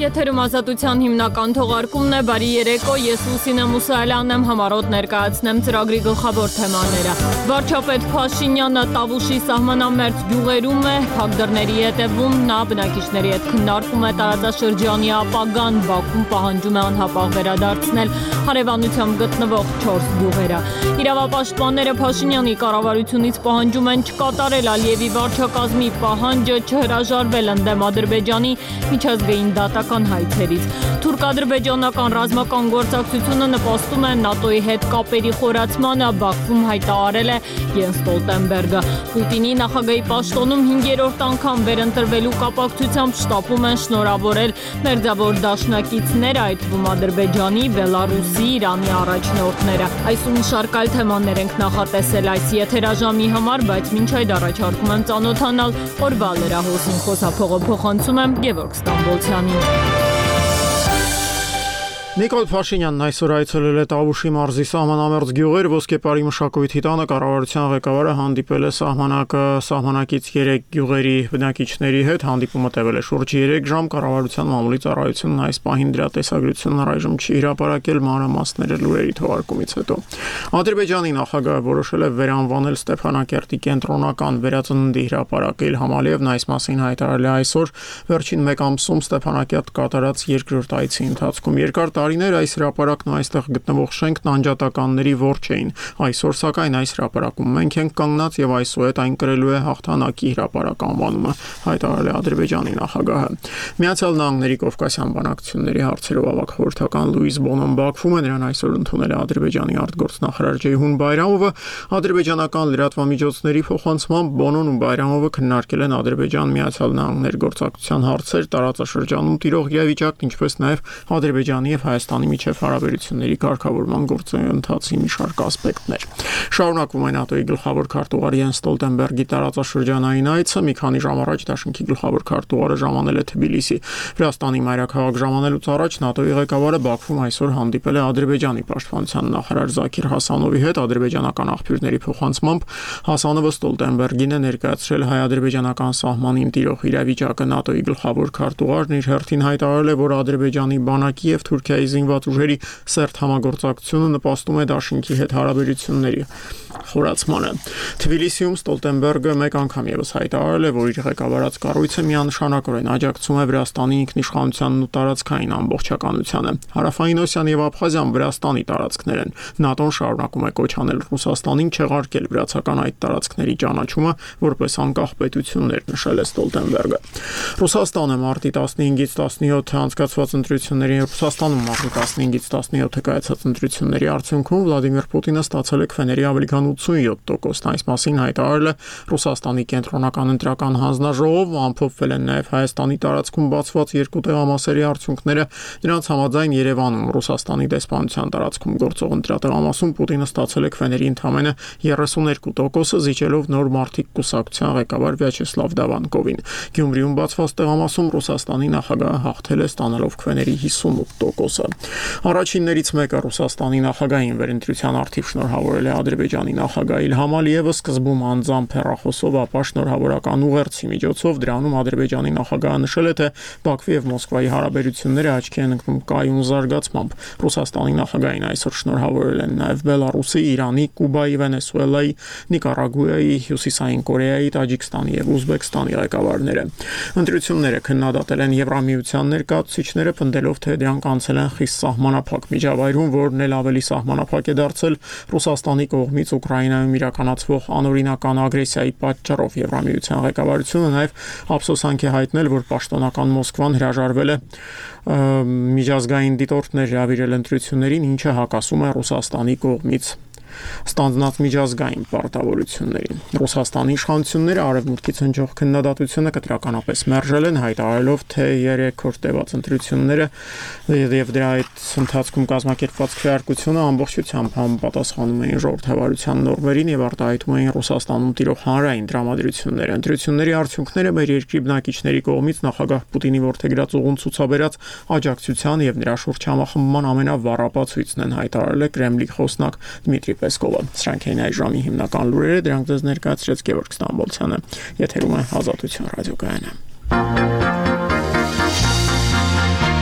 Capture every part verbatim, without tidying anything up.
Եթերում ազատության հիմնական թողարկումն է, բարի երեկո, ես Լուսինե Մուսայելյանն եմ, համառոտ ներկայացնեմ ծրագրի գլխավոր թեմաները։ Վարչապետ Փաշինյանը Տավուշի սահմանամերձ գյուղերում է, փակ դռների հետևում, նա բնակիչների հետ քննարկում է տարածաշրջանի ապագան, Բաքվում պահանջում է անհապաղ վերադարձնել հարևանությամբ գտնվող չորս գյուղերը։ Իրավապաշտպանները Փաշինյանի կառավարությունից պահանջում են չկատարել Ալիևի վարչակազմի պահանջը չհրաժարվել ընդդեմ Ադրբեջանի միջազգային դատական հայցերից։ Թուրք-ադրբեջանական ռազմական գործակցությունը նպաստում է ՆԱՏՕ-ի հետ կապերի խորացմանը, Բաքվում հայտարարել է Յենս Ստոլտենբերգը։ Պուտինի նախագահի պաշտոնում հինգերորդ անգամ վերընտրվելու կապակցությամբ շտապում են շնորհավորել մերձավոր դաշնակիցները, այդ թվում Ադրբեջանի, Բելարուսի, Իրանի առաջնորդները։ Այսօր մի շարք այլ թեմաներ ենք նախատեսել այս եթերաժամի համար, բայց մինչ այդ առաջարկում եմ ծանոթանալ օրվա լրահոսին, խոսափողը փոխանցում եմ Գևորգ Ստամբոլցյանին։ Նիկոլ Փաշինյանն այսօր այցելել է Տավուշի մարզի սահմանամերձ գյուղեր, Ոսկեպարի մշակույթի տանը կառավարության ղեկավարը հանդիպել է սահմանակը սահմանակից երեք գյուղերի բնակիչների հետ, հանդիպումը տևել է շուրջ երեք ժամ, կառավարության մամուլի ծառայությունն այս պահին դրա տեսագրությունն առայժմ չի հրապարակել, մանրամասները լուրերի թողարկումից հետո։ Ադրբեջանի նախագահը որոշել է վերանվանել Ստեփանակերտի կենտրոնական վերածննդի հրապարակել, Համալիևն այս մասին հայտարարել է այսօր, վերջին մեկ ամսում Ստեփանակերտ կատարած երկրորդ այցի ընթացքում երկար տարիներ այս հրապարակն ու այստեղ գտնվող շենքն անջատականների ворջ էին։ Այսօր սակայն այս հրապարակում մենք ենք կանգնած եւ այսուհետ այն կրելու է հաղթանակի հրապարակ անվանումը, հայտարարել է Ադրբեջանի նախագահը։ Միացյալ Նահանգների Կովկասյան բանակցությունների հարցերով ավագ խորհրդական Լուիս Բոնոն Բաքվում է, նրան այսօր ընդունել է Ադրբեջանի արտգործնախարար Ջեյհուն Բայրամովը, ադրբեջանական լրատվամիջոցների փոխանցմամբ Բոնոն ու Բայրամովը քննարկել են Ադրբեջան-Միացյալ Նահանգներ գործակցության հարցեր, տարածաշրջանում տիրող իրավիճակն, ինչպես նաեւ Ադրբեջանի եւ Հայաստանի միջև հարաբերությունների կարգավորման գործընթացի մի շարք ասպեկտներ։ Շարունակվում է ՆԱՏՕ-ի գլխավոր քարտուղար Յենս Ստոլտենբերգի տարածաշրջանային այցը, մի քանի ժամ առաջ Դաշնքի գլխավոր քարտուղարը ժամանել է Թբիլիսի։ Վրաստանի մայրաքաղաք ժամանելուց առաջ ՆԱՏՕ-ի ղեկավարը Բաքվում այսօր հանդիպել է Ադրբեջանի պաշտպանության նախարար Զաքիր Հասանովի հետ, ադրբեջանական աղբյուրների փոխանցմամբ Հասանովը Ստոլտենբերգին է ներկայացրել հայ-ադրբեջանական սահմանին տիրող իրավիճակը։ ՆԱՏՕ-ի գլխավոր քարտուղարն իր հերթին հայտարարել է, որ Ադրբեջանի բանակի եւ Թուրքիայի զինված ուժերի սերտ համագործակցությունը նպաստում է Դաշնքի հետ հարաբերությունների խորացմանը։ Թբիլիսիում Ստոլտենբերգը մեկ անգամ եւս հայտարարել է, որ իր ղեկավարած կառույցը միանշանակորեն աջակցում է Վրաստանի ինքնիշխանությանն ու տարածքային ամբողջականությանը։ Հարավային Օսիան եւ Աբխազիան Վրաստանի տարածքներ են։ ՆԱՏՕ-ն շարունակում է կոչ անել Ռուսաստանին չեղարկել վրացական այդ տարածքների ճանաչումը որպես անկախ պետություններ, նշել է Ստոլտենբերգը։ Ռուսաստանը մարտի տասնհինգից տասնյոթ անցկացված ընտրությունների Ռուսաստանում մարտի տասնհինգից տասնյոթ կայացած ընտրությունների արդյունքում Վլադիմիր Պուտինը ստացել է քվեների ավելի քան ութսունյոթ տոկոս, այս մասին հայտարարել է Ռուսաստանի կենտրոնական ընտրական հանձնաժողով, ամփոփվել են նաև Հայաստանի տարածքում բացված երկու տեղամասերի արդյունքները, դրանց համաձայն Երևանում Ռուսաստանի դեսպանության տարածքում գործող ընտրատեղամասում Պուտինը ստացել է քվեների ընդամենը երեսունյոթ տոկոսը, զիջելով նոր մարտիկ կուսակցության ղեկավար Վյաչեսլավ Դավանկովին։ Գյումրիում բացված տեղամասում Ռուսաստանի նախագահը հաղթել է ստանալով քվեների հիսունութ տոկոսը։ Առաջիններից մեկը Ռուսաստանի նախագահային վերընտրության արդիվ շնորհավորել է Ադրբեջանի նախագահ Իլհամ Ալիևը, սկզբում անձամբ հեռախոսով, ապա շնորհավորական ուղերձի միջոցով, դրանում Ադրբեջանի նախագահը նշել է, թե Բաքվի եւ Մոսկվայի հարաբերությունները աչքի են ընկնում կայուն զարգացմամբ։ Ռուսաստանի նախագահին այսօր շնորհավորել են նաեւ Բելարուսի, Իրանի, Կուբայի, Վենեսուելայի, Նիկարագուայի, Հյուսիսային Կորեայի, Տաջիկստանի եւ Ուզբեկստանի ղեկավարները։ Ընտրությունները քննադատել են Եվրամիության ներկայացուցիչները, պնդելով, թե դրանք անցել են խիստ սահմանափակ միջավայրում, որն էլ ավելի սահմանափակ է դարձել Ռուսաստանի կողմից Ուկրաինայում իրականացվող անօրինական ագրեսիայի պատճառով։ Եվրամիության ղեկավարությունը նաև ափսոսանք է հայտնել, որ պաշտոնական Մոսկվան հրաժարվել է միջազգային դիտորդներ հրավիրել ընտրություններին, ինչը հակասում է Ռուսաստանի կողմից ստանձնած միջազգային պարտավորություններին։ Ռուսաստանի իշխանությունները արևմուտքից հնչող քննադատությունը կտրականապես մերժել են, հայտարարելով, թե երեք օր տևած ընտրությունները եւ դրա այդ ընթացքում կազմակերպված քվեարկությունը ամբողջությամբ համապատասխանում էին ժողովրդավարության նորմերին եւ արտահայտում էին Ռուսաստանում տիրող հանրային դրամատրությունները։ Ընտրությունների արդյունքները մեր երկրի բնակիչների կողմից նախագահ Պուտինի որդեգրած ուղուն ցուցաբերած աջակցության եւ նրա շուրջ համախմբման ամենավառապացույցն են, հայտարարել է Կրեմլի խոսնակ Դմիտրի Պեսկովը։ Սրանք էին այս ժամի հիմնական լուրերը, դրանք ձեզ ներկայացրեց Գևորգ Ստամբոլցյանը։ Եթերում է Ազատություն ռադիոկայանը։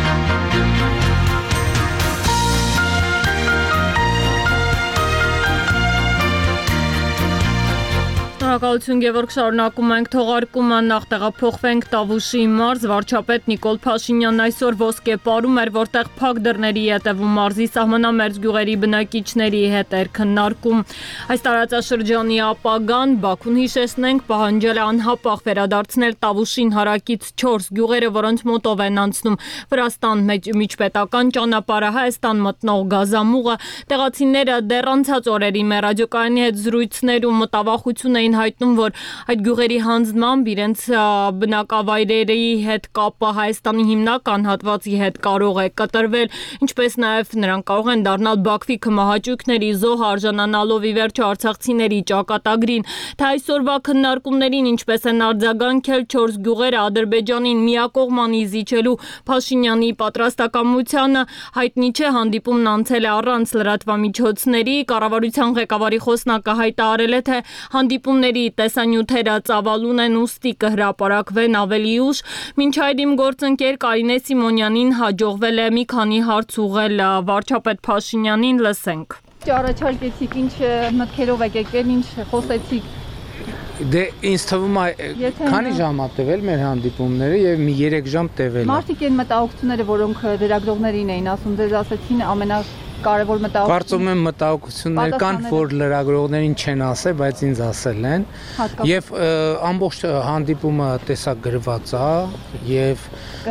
Շնորհակալություն Գևորգ, շարունակում ենք թողարկումը, նախ տեղափոխվենք Տավուշի մարզ, վարչապետ Նիկոլ Փաշինյանն այսօր ոսկեպարում էր, որտեղ փակ դռների ետևում մարզի սահմանամերձ գյուղերի բնակիչների հետ էր քննարկում այս տարածաշրջանի ապագան, Բաքուն հիշեցնենք պահանջել է անհապաղ վերադարձնել Տավուշին հարակից չորս գյուղերը, որոնց մոտով են անցնում Վրաստան միջպետական ճանապարհը, Հայաստան մտնող գազամուղը, տեղացիները դեռ անցած օրերի մեր ռադիոկայանի հետ զրույցներում մտավախություն էին հայտնում, որ այդ գյուղերի հանձնմամբ իրենց բնակավայրերի հետ կապը Հայաստանի հիմնական հատվածի հետ կարող է կտրվել, ինչպես նաև նրանք կարող են դառնալ Բաքվի քմահաճույքների զոհ արժանանալով ի վերջո արցախցիների ճակատագրին, թե այսօրվա քննարկումներին ինչպես են արձագանքել չորս գյուղերը Ադրբեջանին միակողմանի զիջելու Փաշինյանի պատրաստակամությանը, հայտնի չէ, հանդիպումն անցել է առանց լրատվամիջոցների, կառավարության ղեկավարի խոսնակը հայտարարել է, թե հանդիպումների տեսանյութերը ծավալուն են, ուստի կհրապարակվեն ավելի ուշ, մինչ այդ իմ գործընկեր Կարինե Սիմոնյանին հաջողվել է մի քանի հարց ուղղել վարչապետ Փաշինյանին, լսենք։ Առաջարկեցիք, ինչ մտքերով եք եկել, ինչ խոսեցիք։ Դե ինձ թվում է քանի ժամ ա տևել մեր հանդիպումները եւ մի երեք ժամ տևել է։ Մարդիկ են մտահոգությունները, որոնք լրագրողներին էին ասում, ձեզ ասեցին ամենակարևոր մտահոգությունը։ Կարծում եմ մտահոգություններ կան, որ լրագրողներին չեն ասել, բայց ինձ ասել են։ Եվ ամբողջ հանդիպումը տեսագրված է եւ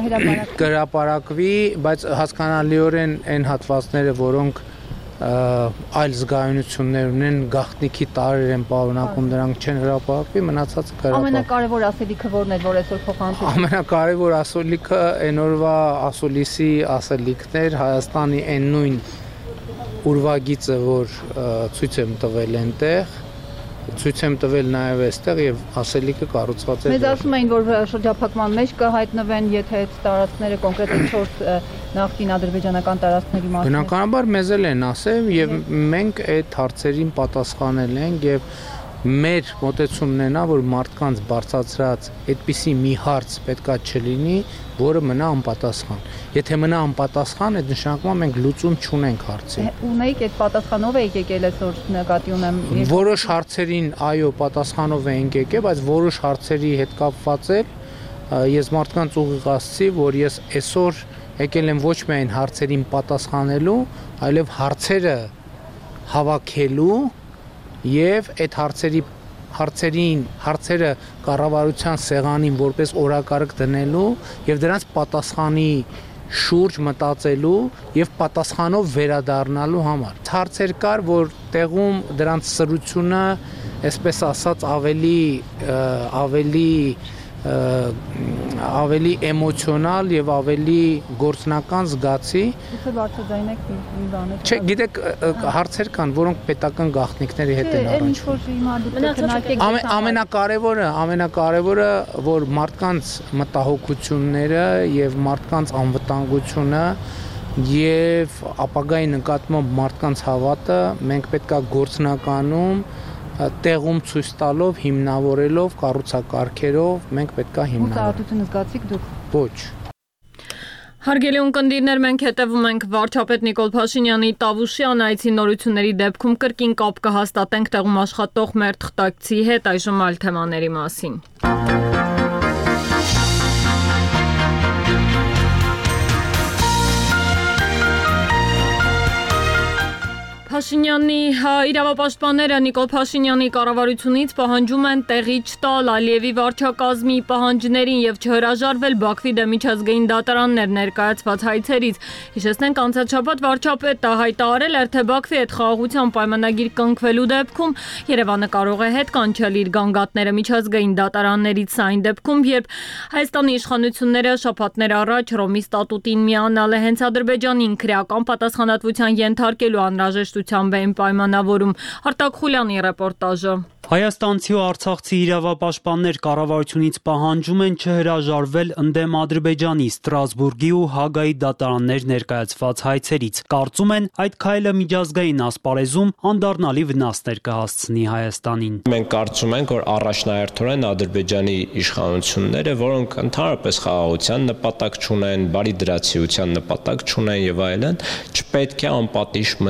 կհրապարակվի, բայց հասկանալիորեն այն հատվածները, որոնք այլ զգայունություններ ունեն, գաղտնիքի տարրեր են պարունակում, դրանք չեն հրապարակվի, մնացածը կհրապարակվի։ Ամենակարևոր ասելիքը որն էր, որ այսօր փոխանցեցիք։ Ամենակարևոր ասելիքը այն օրվա ասուլիսի ասելիքն էր, Հայաստանի այն նույն ուրվագիծը, որ ցույց եմ տվել այնտեղ, ցույց եմ տվել նաև այստեղ եւ ասելիքը կառուցված է։ Մեզ ասում էին, որ շրջափակման մեջ կհայտնվեն, եթե այդ տարածքները կոնկրետ չորս նախկին ադրբեջանական տարածքների մասին։ Բնականաբար մեզ էլ են ասել եւ մենք այդ հարցերին պատասխանել ենք եւ մեր մոտեցումն է նա, որ մարդկանց բարձրացրած այդպիսի մի հարց պետքա չլինի, որը մնա անպատասխան։ Եթե մնա անպատասխան, այդ նշանակում է մենք լուծում չունենք հարցի։ Ունեիք այդ պատասխանով եք եկել այսօր նկատի ունեմ։ Որոշ հարցերին այո, պատասխանով ենք եկել, բայց որոշ հարցերի հետ կապված է ես մարդկանց ուղիղ ասացի, որ ես այսօր եկել եմ ոչ միայն հարցերին պատասխանելու, այլև հարցերը հավաքելու եւ այդ հարցերի հարցերին հարցերը կառավարության սեղանին որպես օրակարգ դնելու եւ դրանց պատասխանի շուրջ մտածելու եւ պատասխանով վերադառնալու համար։ Հարցեր կար, որ տեղում դրանց սրությունը, այսպես ասած, ավելի ավելի ավելի էմոցիոնալ եւ ավելի գործնական զգացի։ Դուք բարձրաձայնեք մի բան։ Չէ, գիտեք, հարցեր կան, որոնք պետական գաղտնիքների հետ են առնչվում։ Ամենակարևորը, ամենակարևորը, որ մարդկանց մտահոգությունները եւ մարդկանց անվտանգությունը եւ ապագայի նկատմամբ մարդկանց հավատը մենք պետքա գործնականում տեղում ցույց տալով, հիմնավորելով, կառուցակարգերով մենք պետքա հիմնավորենք։ Հուսահատություն զգացիք դուք։ Ոչ։ Հարգելի ունկնդիրներ, մենք հետևում ենք վարչապետ Նիկոլ Փաշինյանի Տավուշյան այցի նորությունների դեպքում կրկին կապ կհաստատենք տեղում աշխատող մեր թղթակցի հետ, այժմ այլ թեմաների մասին։ Փաշինյանի իրավապաշտպանները Նիկոլ Փաշինյանի կառավարությունից պահանջում են տեղի չտալ Ալիևի վարչակազմի պահանջներին եւ չհրաժարվել Բաքվի դեմ միջազգային դատարաններ ներկայացված հայցերից։ Հիշեցնենք, անցած շաբաթ վարչապետը հայտարարել էր, թե Բաքվի հետ խաղաղության պայմանագիր կնքվելու դեպքում Երևանը կարող է հետ կանչել իր գանգատները միջազգային դատարաններից, այն դեպքում, երբ Հայաստանի իշխանությունները շաբաթներ առաջ Ռոմի ստատուտին միանալ է հենց Ադրբեջանին քրեական պատասխանատվության ենթարկելու անհրաժեշտությամբ էին պայմանավորում։ Արտակ Խուլյանի ռեպորտաժը։ Հայաստանցի ու արցախցի իրավապաշտպաններ կառավարությունից պահանջում են չհրաժարվել ընդդեմ Ադրբեջանի, Ստրասբուրգի ու Հագայի դատարաններ ներկայացված հայցերից։ Կարծում են, այդ քայլը միջազգային ասպարեզում անդառնալի վնասներ կհասցնի Հայաստանին։ Մենք կարծում ենք, որ առաջնահերթորեն Ադրբեջանի իշխանությունները, որոնք ընդհանրապես խաղաղության նպատակ չունեն, բարի դրացիության նպատակ չունեն եւ այլն, չպետք է անպատիժ մնան։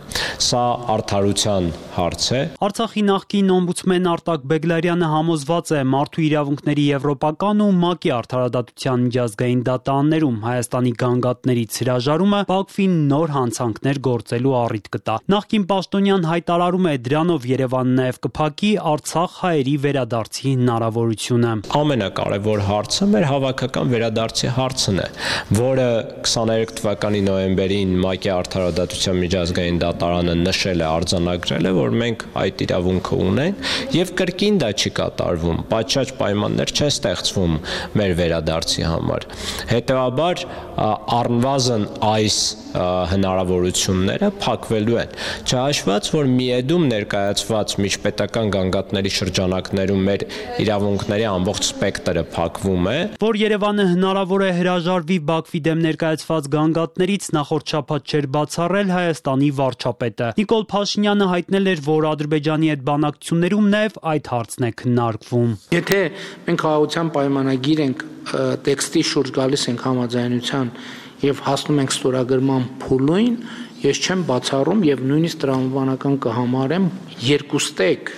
Սա արդարության հարց է։ Արցախի նախկին օմբուդսմեն Արտակ Բեգլարյանը համոզված է մարդու իրավունքների եվրոպական ու ՄԱԿ-ի արդարադատության միջազգային դատարաններում Հայաստանի գանգատներից հրաժարումը Բաքվին նոր հանցանքներ գործելու առիթ կտա։ Նախկին պաշտոնյան հայտարարում է դրանով Երևանը նաև կփակի Արցախ հայերի վերադարձի հնարավորությունը։ Ամենակարևոր հարցը մեր հավաքական վերադարձի հարցն է, որը քսաներեք թվականի նոյեմբերին ՄԱԿ-ի արդարադատության միջազգային դատարանը նշել է, արձանագրել է, որ մենք այդ իրավունքը ունենք եւ կրկին դա չի կատարվում։ Պատշաճ պայմաններ չեն ստեղծվում մեր վերադարձի համար։ Հետևաբար առնվազն այս հնարավորությունները փակվելու են։ Չհաշված, որ միեդում ներկայացված միջպետական գանգատների շրջանակներում մեր իրավունքների ամբողջ սպեկտրը փակվում է, որ Երևանը հնարավոր է հրաժարվի Բաքվի դեմ ներկայացված գանգատներից նախորդ շաբաթ չէր բացառել Հայաստանի վարչապետը։ Նիկոլ Փաշինյանը հայտնել էր, որ Ադրբեջանի հետ բանակցություններում նաև այդ հարցն է քննարկվում։ Եթե մենք խաղաղության պայմանագիր ենք տեքստի շուրջ գալիս ենք համաձայնության եւ հասնում ենք ստորագրման փուլին, ես չեմ բացառում եւ նույնիսկ տրամաբանական կհամարեմ երկուստեք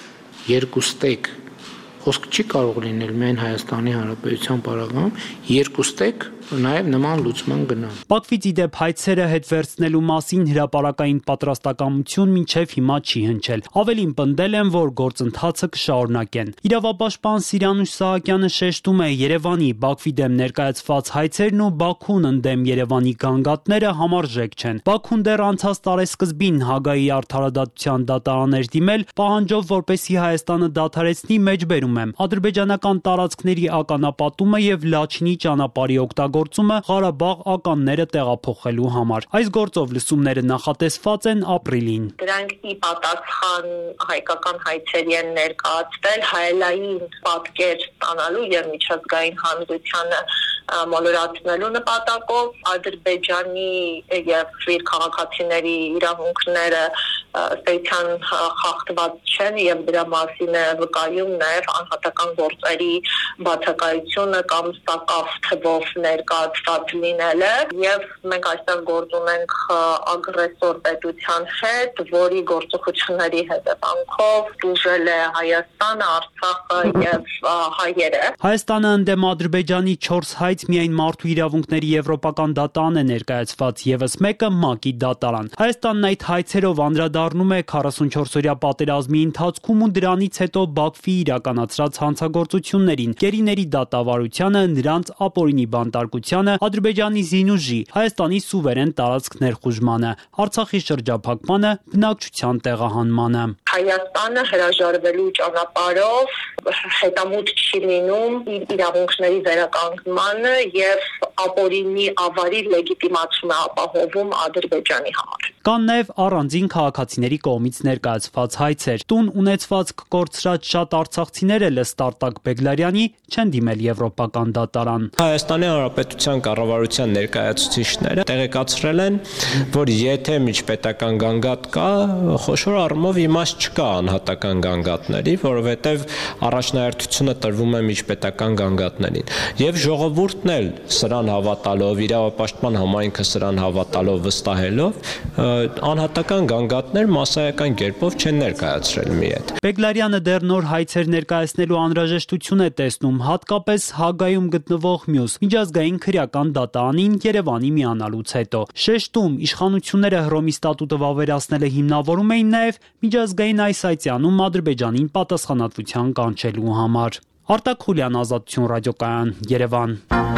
երկուստեք խոսք չի կարող լինել միայն Հայաստանի Հանրապետության պարագայում, երկուստեք նաև նման լուծման գնալ։ Բաքվից ի դեպ հայցերը հետ վերցնելու մասին հրապարակային պատրաստակամություն մինչև հիմա չի հնչել։ Ավելին պնդել են, որ գործընթացը կշարունակեն։ Իրավապաշտպան Սիրանուշ Սահակյանը շեշտում է Երևանի Բաքվի դեմ ներկայացված հայցերն ու Բաքուն ընդդեմ Երևանի գանգատները համարժեք չեն։ Բաքուն դեռ անցած տարեսկզբին Հագայի արդարադատության դատարան էր դիմել, պահանջով, որպեսզի Հայաստանը դադարեցնի մեջբերում է ադրբեջանական տարածքների ականապատումը եւ Լաչինի ճանապարհի օգտագործումը Ղարաբաղ ականները տեղափոխելու համար։ Այս գործով լսումները նախատեսված են ապրիլին։ Դրանք ի պատասխան հայկական հայցերի են ներկայացվել հայելային պատկեր ստանալու եւ միջազգային հանրությանը մոլորացնելու նպատակով Ադրբեջանի եւ իր քաղաքացիների իրավունքները ստեյցիան խախտված չեն եւ դրա մասին է վկայում նաեւ անհատական գործերի բացակայությունը կամ սակավ թվով ներկայացված լինելը եւ մենք այստեղ գործ ունենք ագրեսոր պետության հետ, որի գործողությունների հետևանքով դժել է Հայաստանը, Արցախը եւ հայերը։ Հայաստանը ընդդեմ Ադրբեջանի չորս հայց միայն մարդու իրավունքների եվրոպական դատարան է ներկայացված, եւս մեկը ՄԱԿ-ի դատարան։ Հայաստանն այդ հայցերով անդրադառնում է քառասունչորսօրյա պատերազմի ընթացքում ու դրանից հետո Բաքվի իրականացրած հանցագործություններին, գերիների դատավարությանը, նրանց ապօրինի բանտարկությանը, Ադրբեջանի զինուժի, Հայաստանի սուվերեն տարածք ներխուժմանը, Արցախի շրջափակմանը, բնակչության տեղահանմանը։ Հայաստանը հրաժարվելու ճանապարհով հետամուտ չի լինում իր իրավունքների վերականգնմանը եւ ապօրինի ավարի լեգիտիմացումը ապահովում Ադրբեջանի համար։ Կան նաև առանձին քաղաքացիների կողմից ներկայացված հայցեր։ Տուն ունեցվածք կորցրած շատ արցախցիներ էլ ըստ Արտակ Բեգլարյանի չեն դիմել եվրոպական դատարան։ Հայաստանի Հանրապետության կառավարության ներկայացուցիչները տեղեկացրել են, որ եթե միջպետական գանգատ կա, խոշոր առումով իմաստ չկա անհատական գանգատների, որովհետև առաջնահերթությունը տրվում է միջպետական գանգատներին։ Եվ ժողովուրդն էլ սրան հավատալով, իրավապաշտպան համայնքը սրան հավատալով, վստահելով, անհատական գանգատներ մասսայական կերպով չեն ներկայացրել մի հետ։ Բեգլարյանը դեռ նոր հայցեր ներկայացնելու անհրաժեշտություն է տեսնում, հատկապես Հագայում գտնվող մյուս միջազգային քրեական դատարանին Երևանի միանալուց հետո։ Շեշտում իշխանությունները Հռոմի ստատուտը վավերացնելը հիմնավորում էին նաև միջազգային այս այցյանում Ադրբեջանին պատասխանատվության կանչելու համար։ Արտակ Խուլյան, Ազատություն ռադիոկայան, Երևան։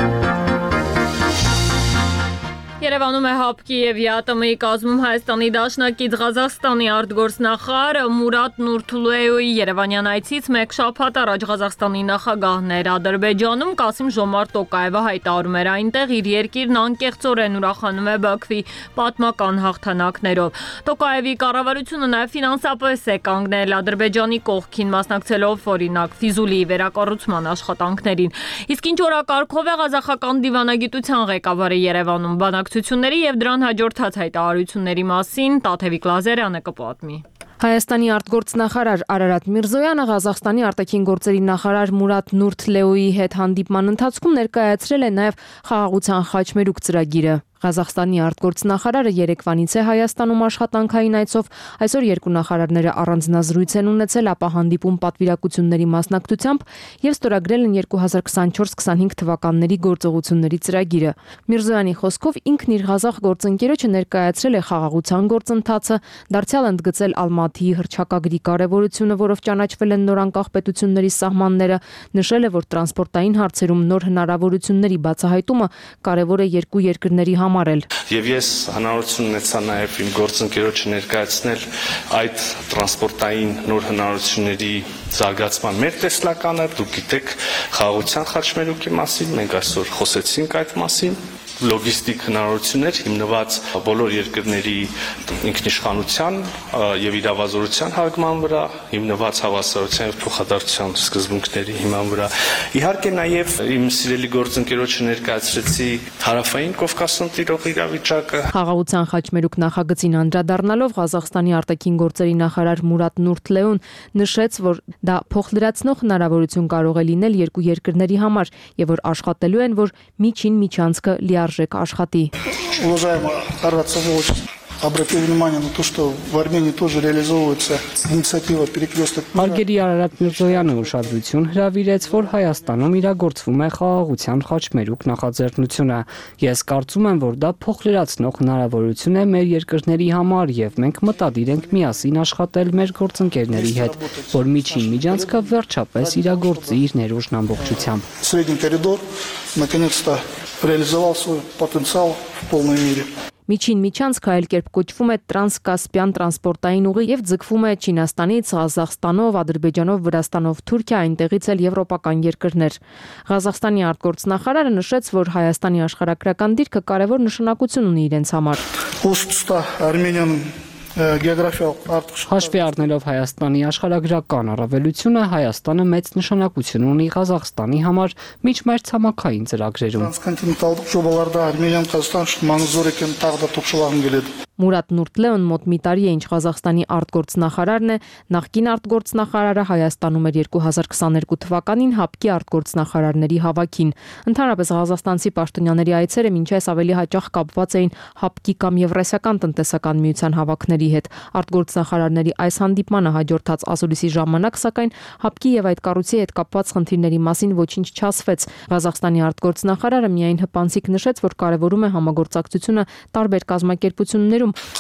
Երևանում է ՀԱՊԿ-ի եւ ԵԱՏՄ-ի կազմում Հայաստանի Դաշնակից Ղազախստանի արտգործնախարար Մուրադ Նուրթուլոյի Երևանյան այցից մեկ շաբաթ առաջ Ղազախստանի նախագահն էր Ադրբեջանում Կասիմ Ժոմարտ Տոկաևը հայտարարում էր այնտեղ իր երկիրն անկեղծորեն ուրախանում է Բաքվի պատմական հաղթանակներով։ Տոկաևի կառավարությունը նաեւ ֆինանսապես է կանգնել Ադրբեջանի կողքին մասնակցելով օրինակ Ֆիզուլիի վերակառուցման աշխատանքներին։ Իսկ ինչ օրակարգով է ղազախական դիվանագիտության ղեկավարը Երևանում բանակցությունների եւ դրան հաջորդած հայտարարությունների մասին Տաթևիկ Լազարյանը կպատմի։ Հայաստանի արտգործնախարար Արարատ Միրզոյանը Ղազախստանի արտաքին գործերի նախարար Մուրադ Նուրթուլոյի հետ հանդիպման ընթացքում ներկայացրել է նաև խաղաղության խաչմերուկ ծրագիրը։ Ղազախստանի արտգործնախարարը երեկվանից է Հայաստանում աշխատանքային այցով, այսօր երկու նախարարները առանձնազրույց են ունեցել, ապա հանդիպում պատվիրակությունների մասնակցությամբ եւ ստորագրել են երկու հազար քսանչորս քսանհինգ թվականների գործողությունների ծրագիրը։ Միրզոյանի խոսքով ինքն իր ղազախ գործընկերոջը ներկայացրել է խաղաղության գործընթացը, դարձյալ ընդգծել Ալմաթիի հռչակագրի կարևորությունը, որով ճանաչվել են նոր անկախ պետությունների սահմանները, նշել է, որ տրանսպորտային հարցերում նոր հնարավորությունների բացահայտումը կարևոր է երկու երկրների համար էլ։ Եվ ես հնարավորություն ունեցա նաև իմ գործընկերոջը ներկայացնել այդ տրանսպորտային նոր հնարավորությունների զարգացման մեր տեսլականը, դուք գիտեք խաղաղության խաչմերուկի մասին, մենք այսօր խոսեցինք այդ մասին, լոգիստիկ հնարավորություններ հիմնված բոլոր երկրների ինքնիշխանության եւ իրավազորության հարգման վրա, հիմնված հավասարության եւ փոխադարձության սկզբունքների հիման վրա։ Իհարկե նաեւ իմ սիրելի գործընկերոջը ներկայացրեցի հարավային Կովկասում տիրող իրավիճակը։ Խաղաղության խաչմերուկ նախագծին անդրադառնալով Ղազախստանի արտաքին գործերի նախարար Մուրատ Նուրթլեոն նշեց, որ դա փոխլրացնող հնարավորություն կարող է լինել երկու երկրների համար եւ որ աշխատելու են, որ միջին միջանցքը լիարժեք աշխատի։ Уважаемый Арат Савович, обратил внимание на то, что в Армении тоже реализовывается инициатива «Перекресток». Արգերի Արարատ Միրզոյանը ուշադրություն հրավիրեց, որ Հայաստանում իրագործվում է խաղաղության խաչմերուկ նախաձեռնությունը։ Ես կարծում եմ, որ դա փոխլրացնող հնարավորություն է մեր երկրների համար եւ մենք մտադիր ենք միասին աշխատել մեր գործընկերների հետ, որ միջին միջանցքը վերջապես իրագործի իր ներուժն ամբողջությամբ։ Средний коридор наконец-то реализовал свой потенциал в полной мере. Միջին միջանցքը այլ կերպ կոչվում է Տրանսկասպյան տրանսպորտային ուղի եւ ձգվում է Չինաստանից, Ղազախստանով, Ադրբեջանով, Վրաստանով, Թուրքիա, այնտեղից էլ եվրոպական երկրներ։ Ղազախստանի արտգործնախարարը նշեց, որ Հայաստանի աշխարհագրական դիրքը կարևոր նշանակություն ունի իրենց համար։ Հաշվի առնելով Հայաստանի աշխարհագրական առավելությունը, Հայաստանը մեծ նշանակություն ունի Ղազախստանի համար միջմերձամաքային ծրագրերում։ Մուրատ Նուրթլեոն մոտ մի տարի է ինչ Ղազախստանի արտգործնախարարն է, նախկին արտգործնախարարը Հայաստանում էր երկու հազար քսաներկու թվականին ՀԱՊԿ-ի արտգործնախարարների հավաքին։ Ընդհանրապես ղազախստանցի պաշտոնյաների այցերը մինչ այս ավելի հաճախ կապված էին ՀԱՊԿ-ի կամ Եվրասիական տնտեսական միության հավաքների հետ։ Արտգործնախարարների այս հանդիպմանը հաջորդած ասուլիսի ժամանակ, սակայն ՀԱՊԿ-ի եւ այդ կառույցի հետ կապված խնդիրների մասին ոչինչ չասվեց։ Ղազախստանի արտգործնախարարը միայն հպանցիկ նշեց, որ կարևորում է համագործակցությունը տարբեր կազմակերպություններում։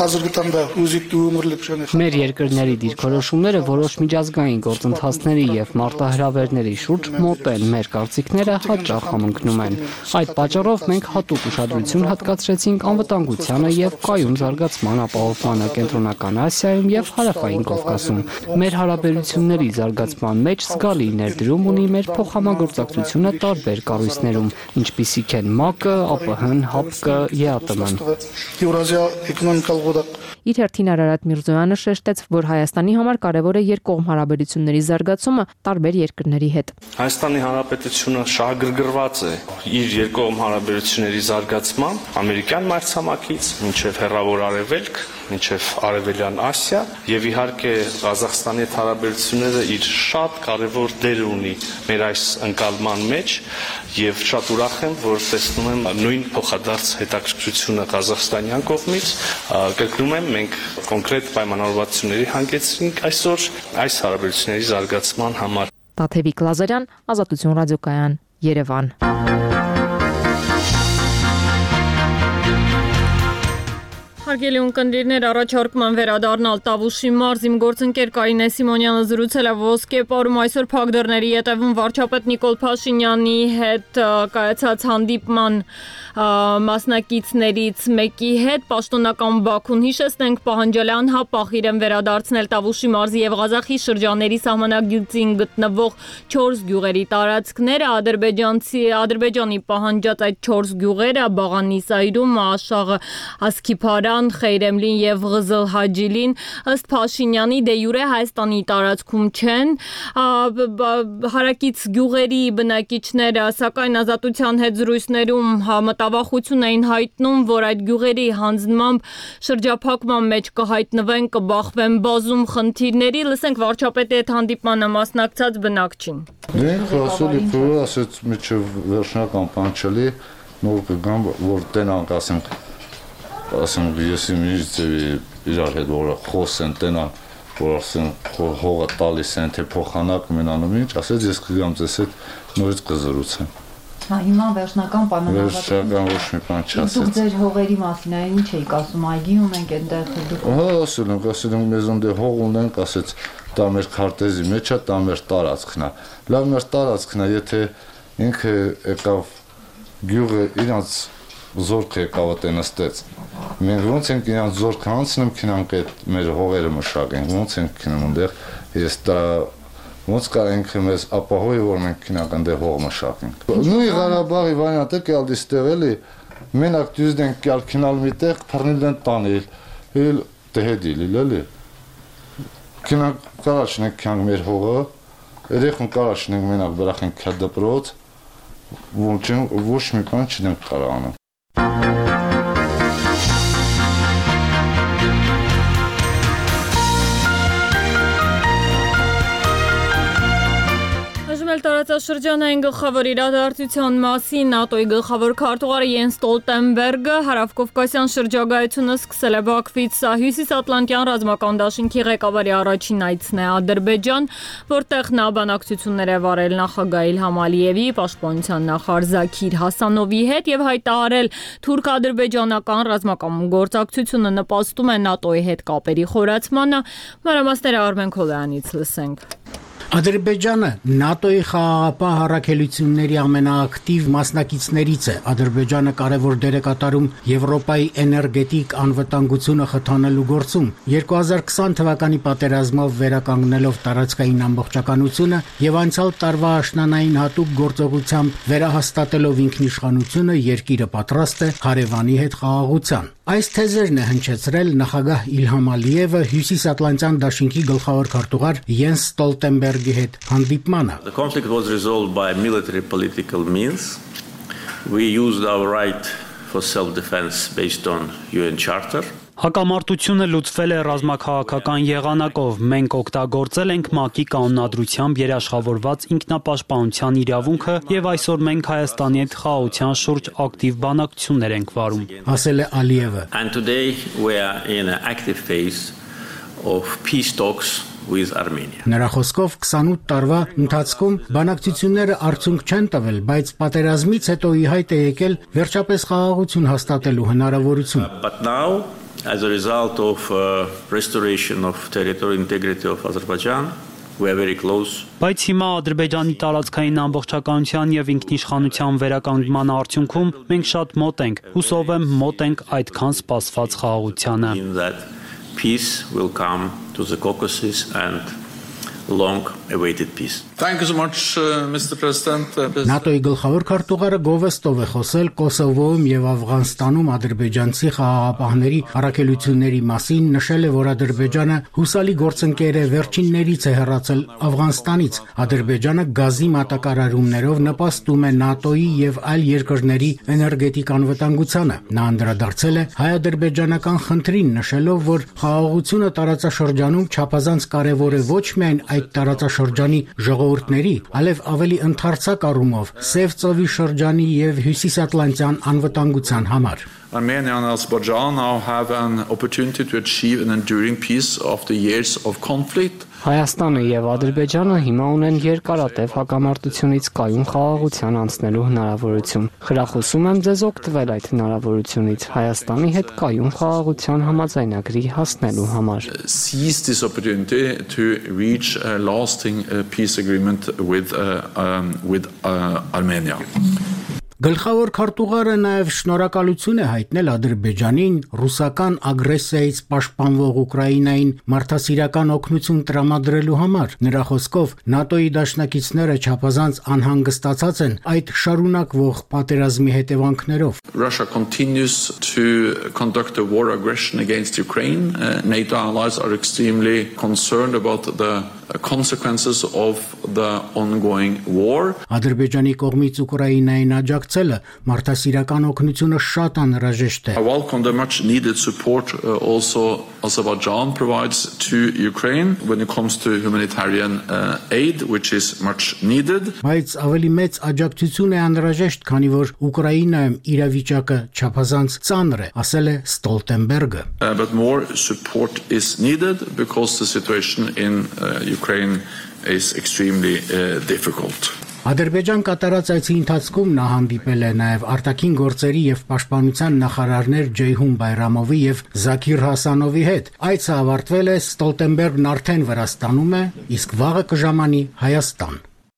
Մեր երկրների դիրքորոշումները որոշ միջազգային գործընթացների եւ մարտահրավերների շուրջ մոտ են, մեր կարծիքները հաճախ համընկնում են։ Այդ պատճառով մենք հատուկ ուշադրություն հատկացրեցինք անվտանգությանը եւ կայուն զարգացման ապահովմանը Կենտրոնական Ասիայում եւ Հարավային Կովկասում։ Մեր հարաբերությունների զարգացման մեջ զգալի ներդրում ունի մեր փոխհամագործակցությունը տարբեր կառույցներում, ինչպիսիք են ՄԱԿ-ը, ԱՊՀ-ն, ՀԱՊԿ-ը, ԵԱՏՄ-ն։ Իր հերթին Արարատ Միրզոյանը շեշտեց, որ Հայաստանի համար կարևոր է երկկողմ հարաբերությունների զարգացումը տարբեր երկրների հետ։ Հայաստանի Հանրապետությունը շահագրգռված է իր երկկողմ հարաբերությունների զարգացմամբ ամերիկյան մայրցամաքից մինչև Հեռավոր Արևելք, մինչև Արևելյան Ասիա եւ իհարկե Ղազախստանի հետ հարաբերությունները իր շատ կարևոր դեր ունի մեր այս ընկալման մեջ եւ շատ ուրախ եմ, որ տեսնում եմ նույն փոխադարձ հետաքրքրությունը ղազախստանյան կողմից, կրկնում եմ, մենք կոնկրետ պայմանավորվածությունների հանգեցրինք այսօր այս հարաբերությունների զարգացման համար։ Տաթևիկ Լազարյան, Ազատություն ռադիոկայան, Երևան։ Հարգելի ունկնդիրներ, առաջարկման վերադառնալ Տավուշի մարզ, իմ գործընկեր Կարինե Սիմոնյանը զրուցել է Ոսկեպարում այսօր փակ դռների ետևում վարչապետ Նիկոլ Փաշինյանի հետ կայացած հանդիպման մասնակիցներից մեկի հետ պաշտոնական Բաքուն, հիշեցնենք, պահանջել է անհապաղ իրեն վերադարձնել Տավուշի մարզի եւ Ղազախի շրջանների սահմանագծին գտնվող չորս գյուղերի տարածքները, ադրբեջանցի Ադրբեջանի պահանջած այդ չորս գյուղերը Բաղանիսայրում, Աշաղը, Ասկիփարան, Խեյրեմլին եւ Ղզլ Հաջիլին ըստ Փաշինյանի դե յուրե Հայաստանի տարածքում չեն, հարակից գյուղերի բնակիչները սակայն Ազատության հետ զրույցներում մտավախություն էին հայտնում, որ այդ գյուղերի հանձնմամբ շրջափակման մեջ կհայտնվեն, կբախվեն բազում խնդիրների, լսենք վարչապետի հետ հանդիպմանը մասնակցած բնակչին։ Դե ասել եք, որ ասեց միջև վերջնական բան չլի, նոր կգամ, որ տենանք ասենք ասենք ես իմ ինչ ձևի իրար հետ որը խոսեն տենան, որ ասենք հողը տալիս են, թե փոխանակ մեն անում ինչ, ասեց ես կգամ ձեզ հետ նորից կզրուցեմ։ Հա, հիմա վերջնական պայմանավորված։ Վերջնական ոչ մի բան չասեց։ Դուք ձեր հողերի մասին այն ինչ էիք ասում, այգի ունենք այնտեղ դուք։ Հա, ասել ենք, ասել ենք մեզ ունդ հող ունենք, ասեց դա մեր քարտեզի մեջ է, դա մեր տարածքն է։ Լավ մեր տարածքն է, եթե ինքը եկավ գյուղը իրանց զորքը եկավ այդտեղ նստեց։ Մենք ոնց ենք իրանց զորքը անցնում, քինանք այդ մեր հողերը մշակենք, ոնց ենք քինում այնտեղ, ես դա ոնց կարենք մեզ ապահովի, որ մենք քինանք այնտեղ հող մշակենք։ Նույն Ղարաբաղի վայնատը կյալ դիստեղ էլի, մենակ դյուզդենք կյալ քինալ միտեղ, փռնել են տանել, էլ դեհդիլ էլի։ Քինանք կարաշնենք քանք մեր հողը, երեխուն կարաշնենք մենակ բրախենք քադապրոց, ոչ մի բան չենք կարող անել։ Տարածաշրջանային գլխավոր իրադարձության մասին ՆԱՏՕ-ի գլխավոր քարտուղար Յենս Ստոլտենբերգը հարավկովկասյան շրջագայությունը սկսել է Բաքվից։ Սա Հյուսիսատլանտյան ռազմական դաշինքի ղեկավարի առաջին այցն է Ադրբեջան, որտեղ նա բանակցություններ է վարել նախագահ Իլհամ Ալիևի, պաշտպանության նախարար Զաքիր Հասանովի հետ եւ հայտարարել թուրք-ադրբեջանական ռազմական գործակցությունը նպաստում է ՆԱՏՕ-ի հետ կապերի խորացմանը։ Մանրամասները Արմեն Քոլյանից լսենք։ Ադրբեջանը ՆԱՏՕ-ի խաղաղապահ առաքելությունների ամենաակտիվ մասնակիցներից է։ Ադրբեջանը կարևոր դեր է կատարում Եվրոպայի էներգետիկ անվտանգությունը խթանելու գործում։ երկու հազար քսան թվականի պատերազմով վերականգնելով տարածքային ամբողջականությունը եւ անցյալ տարվա աշնանային հատուկ գործողությամբ վերահաստատելով ինքնիշխանությունը, երկիրը պատրաստ է հարևանի հետ խաղաղության։ Այս թեզերն է հնչեցրել նախագահ Իլհամ Ալիևը Հյուսիսատլանտյան դաշինքի գլխավոր քարտուղար Յենս Ստոլտենբերգի հետ հանդիպմանը։ The conflict was resolved by military political means. We used our right for self-defense based on U N Charter. Հակամարտությունը լուծվել է ռազմաքաղաքական եղանակով։ Մենք օգտագործել ենք ՄԱԿ-ի կանոնադրությամբ երաշխավորված ինքնապաշտպանության իրավունքը եւ այսօր մենք Հայաստանի հետ խաղաղության շուրջ ակտիվ բանակցություններ ենք վարում, ասել է Ալիևը։ And today we are in an active phase of peace talks with Armenia. Նրա խոսքով քսանութ տարվա ընթացքում բանակցությունները արդյունք չեն տվել, բայց պատերազմից հետո ի հայտ է եկել վերջապես խաղաղություն հաստատելու հնարավորություն։ But now, as a result of uh, restoration of territorial integrity of Azerbaijan, we are very close. Բայց հիմա Ադրբեջանի տարածքային ամբողջականության եւ ինքնիշխանության վերականգնման արդյունքում մենք շատ մոտ ենք։ Հուսով եմ մոտ ենք այդքան սպասված խաղաղությանը։ Peace will come to the Caucasus and long awaited peace. Thank you so much, uh, Mister President. ՆԱՏՕ-ի գլխավոր քարտուղարը գովեստով է խոսել Կոսովոյում եւ Աֆղանստանում ադրբեջանցի խաղաղապահների առաքելությունների մասին, նշել է, որ Ադրբեջանը հուսալի գործընկեր է, վերջիններից է հեռացել Աֆղանստանից։ Ադրբեջանը գազի մատակարարումներով նպաստում է ՆԱՏՕ-ի եւ այլ երկրների էներգետիկ անվտանգությանը։ Նա անդրադարձել է հայ-ադրբեջանական խնդրին, նշելով, որ խաղաղությունը տարածաշրջանում չափազանց կարևոր է ոչ միայն այդ տարածաշրջանի ժողովուրդների, այլև ավելի ընդարձակ առումով Սև ծովի շրջանի եւ Հյուսիսատլանտյան անվտանգության համար։ Armenia and Azerbaijan now have an opportunity to achieve an enduring peace after years of conflict. Հայաստանը եւ Ադրբեջանը հիմա ունեն երկարատև հակամարտությունից կայուն խաղաղության անցնելու հնարավորություն։ Խրախուսում եմ ձեզ օգտվել այդ հնարավորությունից Հայաստանի հետ կայուն խաղաղության համաձայնագրի հասնելու համար։ Seize this opportunity to reach a lasting uh, peace agreement with uh, um, with uh, Armenia. Գլխավոր քարտուղարը նաև շնորհակալություն է հայտնել Ադրբեջանին ռուսական ագրեսիայից պաշտպանվող Ուկրաինային մարդասիրական օգնություն տրամադրելու համար։ Նրա խոսքով ՆԱՏՕ-ի դաշնակիցները չափազանց անհանգստացած են այդ շարունակվող պատերազմի հետևանքներով։ Russia continues to conduct a war aggression against Ukraine. Uh, NATO allies are extremely concerned about the consequences of the ongoing war. Ադրբեջանի կողմից Ուկրաինային աջակցելը մարդասիրական օգնությունը շատ անհրաժեշտ է։ I welcome the much needed support uh, also Azerbaijan provides to Ukraine when it comes to humanitarian uh, aid, which is much needed. Բայց ավելի մեծ աջակցություն է անհրաժեշտ, քանի որ Ուկրաինայում իրավիճակը չափազանց ծանր է, ասել է Ստոլտենբերգը։ Uh, but more support is needed because the situation in uh, Ukraine is extremely uh, difficult. Ադրբեջան կատարած այցի ընթացքում նա հանդիպել է նաև արտաքին գործերի եւ պաշտպանության նախարարներ Ջեյհուն Բայրամովի եւ Զաքիր Հասանովի հետ։ Այցը ավարտվել է, Ստոլտենբերգն արդեն Վրաստանում է, իսկ վաղը կժամանի Հայաստան։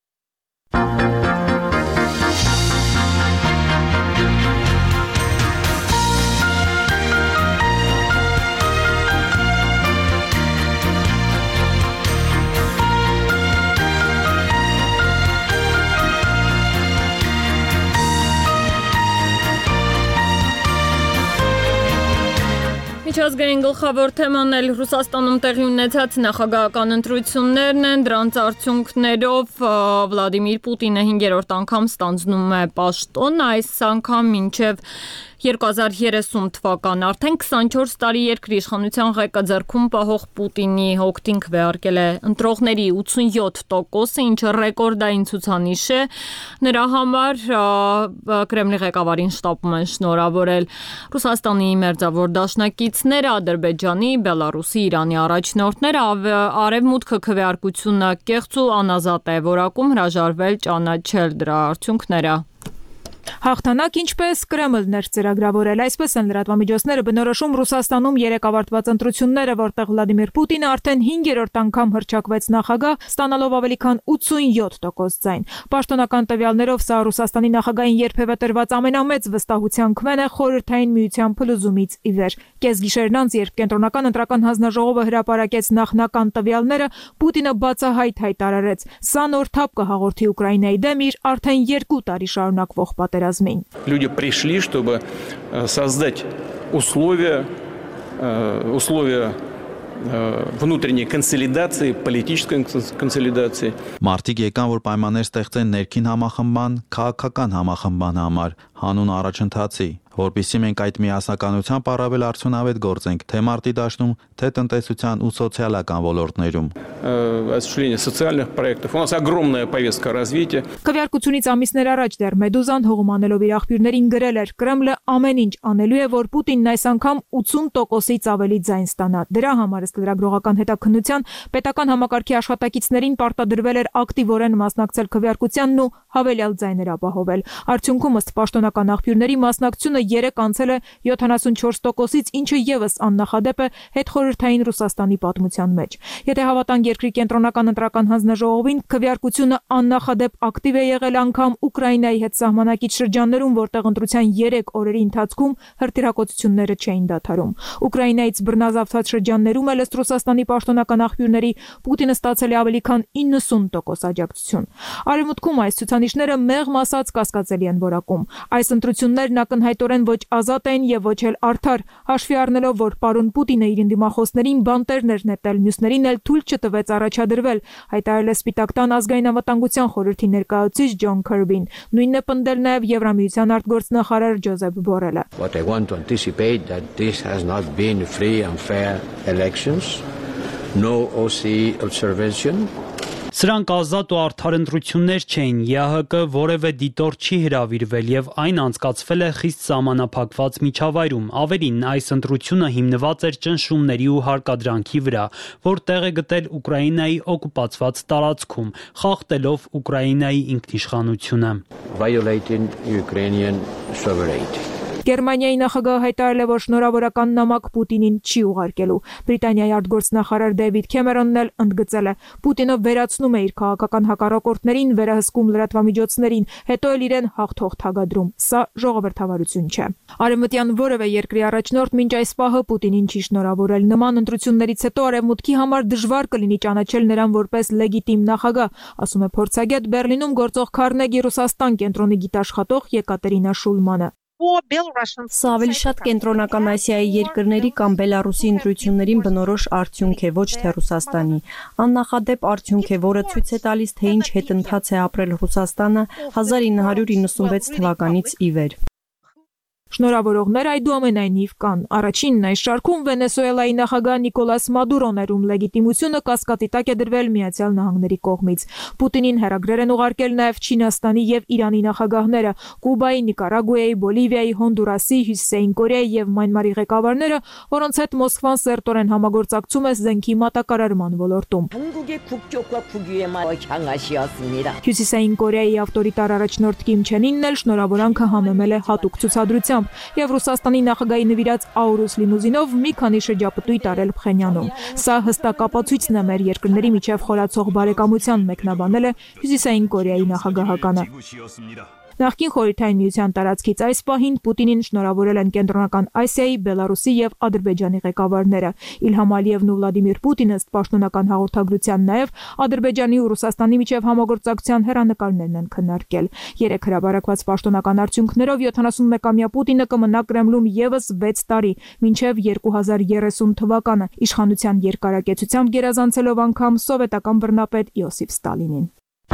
Միջազգային գլխավոր թեման էլ Ռուսաստանում տեղի ունեցած նախագահական ընտրություններն են, դրանց արդյունքներով Վլադիմիր Պուտինը հինգերորդ անգամ ստանձնում է պաշտոն, այս անգամ մինչև երկու հազար երեսուն թվական արդեն քսանչորս տարի երկրի իշխանության ղեկը ձեռքում պահող Պուտինի հօգտին քվեարկել է ընտրողների ութսունյոթ տոկոսը, ինչը ռեկորդային ցուցանիշ է նրա համար, Կրեմլի ղեկավարին շտապում են շնորհավորել Ռուսաստանի մերձավոր դաշնակիցները, Ադրբեջանի, Բելարուսի, Իրանի առաջնորդները, Արևմուտքը քվեարկությունը կեղծ ու անազատ է որակում, հրաժարվել ճանաչել դրա արդյունքները։ Հաղթանակ ինչպես Կրեմլն էր ծրագրավորել, այսպես են լրատվամիջոցները բնորոշում Ռուսաստանում երեք ավարտված ընտրությունները, որտեղ Վլադիմիր Պուտինը արդեն հինգերորդ անգամ հռչակվեց նախագահ, ստանալով ավելի քան ութսունյոթ տոկոս ձայն։ Պաշտոնական տվյալներով սա Ռուսաստանի նախագահին երբևէ տրված ամենամեծ վստահության քվեն է խորհրդային միության փլուզումից ի վեր։ Կեսգիշերն անց, երբ կենտրոնական ընտրական հանձնաժողովը հրապարակեց նախնական տվյալները, Պուտինը բացահայտ հայտարարեց. «Սա նոր թափ կհաղորդի Ուկրաինայի դեմ իր արդեն երկու տարի շարունակվող պատերազմին»։ Люди пришли, чтобы создать условия, условия внутренней консолидации, политической консолидации. Մարդիկ եկան, որ պայմաններ ստեղծեն ներքին համախմբան, քաղաքական համախմբան համար, հանուն առաջընթացի, որպեսզի մենք այդ միասնականությամբ առավել արդյունավետ գործենք թե մարտի դաշտում, թե տնտեսության ու սոցիալական ոլորտներում։ Осуществление социальных проектов. У нас огромная повестка развития. Քվեարկությունից ամիսներ առաջ դեռ Մեդուզան հողմանելով իր աղբյուրներին գրել էր. Կրեմլը ամեն ինչ անելու է, որ Պուտինն այս անգամ ութսուն տոկոսից ավելի ձայն ստանա։ Դրա համար ըստ լրագրողական հետաքննության պետական համակարգի աշխատակիցներին պարտադրվել էր ակտիվորեն մասնակցել քվեարկությանն ու հավելյալ ձայներ ապահովել։ Արդյունքում ըստ պաշտոնական աղբյուրների մասնակցությունը երեք անցել է յոթանասունչորս տոկոսից, ինչը եւս աննախադեպ է հետխորհրդային Ռուսաստանի պատմության մեջ։ Եթե հավատանք երկրի կենտրոնական ընտրական հանձնաժողովին, քվեարկությունը աննախադեպ ակտիվ է եղել անգամ Ուկրաինայի հետ սահմանակից շրջաններում, որտեղ ընտրության երեք օրերի ընթացքում հրթիռակոծությունները չէին դադարում։ Ուկրաինայից բռնազավթված շրջաններում էլ ըստ Ռուսաստանի պաշտոնական աղբյուրների Պուտինը ստացել է ավելի քան իննսուն տոկոս աջակցություն։ Արևմուտքում այս ցուցանիշները մեղմ ասած կասկածելի են որակում։ Այս ընտրություններն ակնհայտորեն ոչ ազատ են եւ ոչ էլ արդար, հաշվի առնելով, որ պարոն Պուտինը իր դիմախոսներին բանտերներ նետել, մյուսներին էլ թույլ չտվեց առաջադրվել, հայտարարել է Սպիտակ տան ազգային անվտանգության խորհրդի ներկայացուցիչ Ջոն Քըրբին, նույնն է պնդել նաեւ Եվրամիության արտգործնախարար Ջոզեփ Բորելը։ What I want to anticipate that this has not been free and fair elections. No O S C E observation. Սրանք ազատ ու արդար ընտրություններ չէին, ԵԱՀԿ որևէ դիտորդ չի հրավիրվել եւ այն անցկացվել է խիստ սահմանափակված միջավայրում։ Ավելին, այս ընտրությունը հիմնված էր ճնշումների ու հարկադրանքի վրա, որ տեղ է գտել Ուկրաինայի օկուպացված տարածքում, խախտելով Ուկրաինայի ինքնիշխանությունը։ Violating Ukrainian sovereignty. Գերմանիայի նախագահը հայտարարել է, որ շնորհավորական նամակ Պուտինին չի ուղարկելու։ Բրիտանիայի արտգործնախարար Դեյվիդ Քեմերոնն էլ ընդգծել է. Պուտինը վերացնում է իր քաղաքական հակառակորդներին, վերահսկում լրատվամիջոցներին, հետո էլ իրեն հաղթող թագադրում։ Սա ժողովրդավարություն չէ։ Արևմտյան որևէ երկրի առաջնորդ մինչ այս պահը Պուտինին չի շնորհավորել։ Նման ընտրություններից հետո Արևմուտքի համար դժվար կլինի ճանաչել նրան որպես լեգիտիմ նախագահ, ասում է փորձագետ Բերլինում գործող Քարնեգի Ռուսաստան կենտրոնի գիտաշխատող Եկատերինա Շուլմանը։ Սա ավելի շատ Կենտրոնական Ասիայի երկրների կամ Բելարուսի ընտրություններին բնորոշ արդյունք է, ոչ թե Ռուսաստանի։ Աննախադեպ արդյունք է, որը ցույց է տալիս, թե ինչ հետընթաց է ապրել Ռուսաստանը հազար ինը հարյուր իննսունվեց թվականից ի վեր։ Շնորհավորողներ այդուամենայնիվ կան։ Առաջինն այս շարքում Վենեսուելայի նախագահ Նիկոլաս Մադուրոն էր, ում լեգիտիմությունը կասկածի տակ է դրվել Միացյալ Նահանգների կողմից։ Պուտինին հրագրեր են ուղարկել նաև Չինաստանի եւ Իրանի նախագահները, Կուբայի, Նիկարագուայի, Բոլիվիայի, Հոնդուրասի, Հյուսիսային Կորեայի եւ Մյանմարի ղեկավարները, որոնց հետ Մոսկվան սերտորեն համագործակցում է զենքի մատակարարման ոլորտում։ Հյուսիսային Կորեայի ավտորիտար առաջնորդ Կիմ Չեն Ինն էլ շնորհավորանքը համեմել է հատուկ ցուցադրությամբ եւ Ռուսաստանի նախագահի նվիրած Աուրուս լիմուզինով մի քանի շրջապտույտ արել Փխենյանում։ Սա հստակ ապացույցն է մեր երկրների միջև խորացող բարեկամության, մեկնաբանել է Հյուսիսային Կորեայի նախագահականը։ Նախկին Խորհրդային Միության տարածքից այս պահին Պուտինին շնորհավորել են Կենտրոնական Ասիայի, Բելարուսի եւ Ադրբեջանի ղեկավարները։ Իլհամ Ալիևն ու Վլադիմիր Պուտինը ըստ պաշտոնական հաղորդագրության նաև Ադրբեջանի ու Ռուսաստանի միջև համագործակցության հեռանկարներն են քննարկել։ Երեք հրապարակված պաշտոնական արդյունքներով յոթանասունմեկամյա Պուտինը կմնա Կրեմլում եւս վեց տարի, մինչև երկու հազար երեսուն թվականը, իշխանության երկարակեցությամբ գերազանցելով անգամ սովետական բռնապետ Իոսիֆ Ստալինին։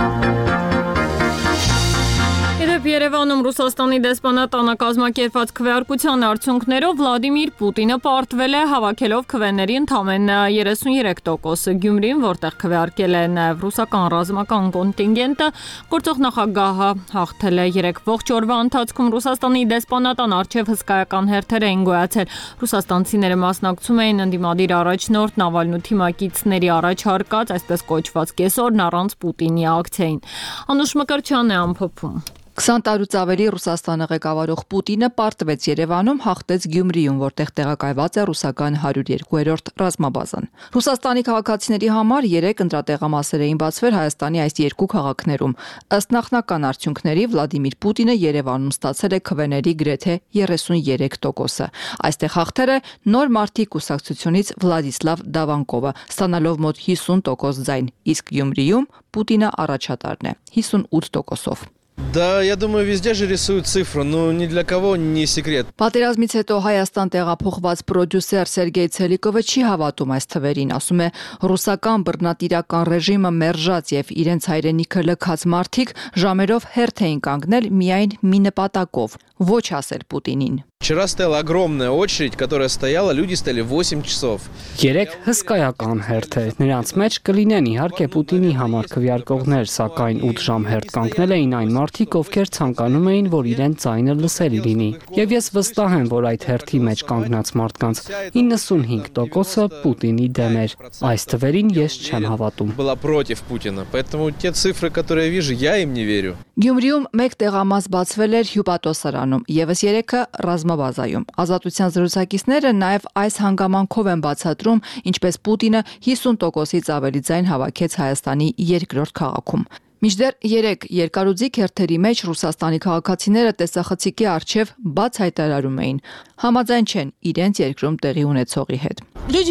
Երբ Երևանում Ռուսաստանի դեսպանատանը կազմակերպված քվեարկության արդյունքներով Վլադիմիր Պուտինը պարտվել է հավաքելով քվեների ընդամենը երեսուներեք տոկոսը։ Գյումրին, որտեղ քվեարկել է նաև ռուսական ռազմական կոնտինգենտը, գործող նախագահը հաղթել է։ Երեք ողջ օրվա ընթացքում Ռուսաստանի դեսպանատան առջև հսկայական հերթեր էին գոյացել։ Ռուսաստանցիները մասնակցում էին ընդդիմադիր առաջնորդ Նավալնու թիմակիցների առաջարկած, այսպես կոչված կեսօրն առանց Պուտինի ակցիային։ Անուշ Մկրտչյանն է ամփոփում։ քսան տարուց ավելի Ռուսաստանը ղեկավարող Պուտինը պարտվեց Երևանում, հաղթեց Գյումրիում, որտեղ տեղակայված է ռուսական հարյուր երկու-րդ ռազմաբազան։ Ռուսաստանի քաղաքացիների համար երեք ընտրատեղամասեր էին բացվել Հայաստանի այս երկու քաղաքներում։ Ըստ նախնական արդյունքների Վլադիմիր Պուտինը Երևանում ստացել է քվեների գրեթե երեսուներեք տոկոսը։ Այստեղ հաղթել է նոր մարտի կուսակցությունից Վլադիսլավ Դավանկովը, ստանալով մոտ հիսուն տոկոս ձայն, իսկ Գյումրիում Պուտինը առաջատարն է հիսունութ տոկոսով։ Да, я думаю, везде же рисуют цифру, но ни для кого не секрет. Պատերազմից հետո Հայաստան տեղափոխված պրոդյուսեր Սերգեյ Ցելիկովը չի հավատում այս թվերին, ասում է, ռուսական բռնատիրական ռեժիմը մերժած եւ իրենց հայրենիքը լքած մարդիկ ժամերով հերթ էին կանգնել միայն մի նպատակով՝ ոչ ասել Պուտինին։ Вчера стояла огромная очередь, которая стояла, люди стояли восемь часов. Երեք հսկայական հերթ է։ Նրանց մեջ կլինեն իհարկե Պուտինի համար քվեարկողներ, սակայն ութ ժամ հերթ կանգնել էին այն մարդիկ, ովքեր ցանկանում էին, որ իրենց ձայնը լսելի լինի։ Եվ ես վստահ եմ, որ այդ հերթի մեջ կանգնած մարդկանց իննսունհինգ տոկոսը Պուտինի դեմ էր։ Այս թվերին ես չեմ հավատում։ Была против Путина, поэтому те цифры, которые я вижу, я им не верю. Գյումրիում մեկ տեղամաս բացվել էր հյուպատոսարանում, եւս երեքը ռազմաբազայում։ Ազատության զրուցակիցները նաև այս հանգամանքով են բացատրում, ինչպես Պուտինը հիսուն տոկոսից ավելի ձայն հավաքեց Հայաստանի երկրորդ քաղաքում։ Մինչդեռ երեք երկարուձիգ հերթերի մեջ Ռուսաստանի քաղաքացիները տեսախցիկի առջև բաց հայտարարում էին, համաձայն չեն իրենց երկրում տեղի ունեցողի հետ։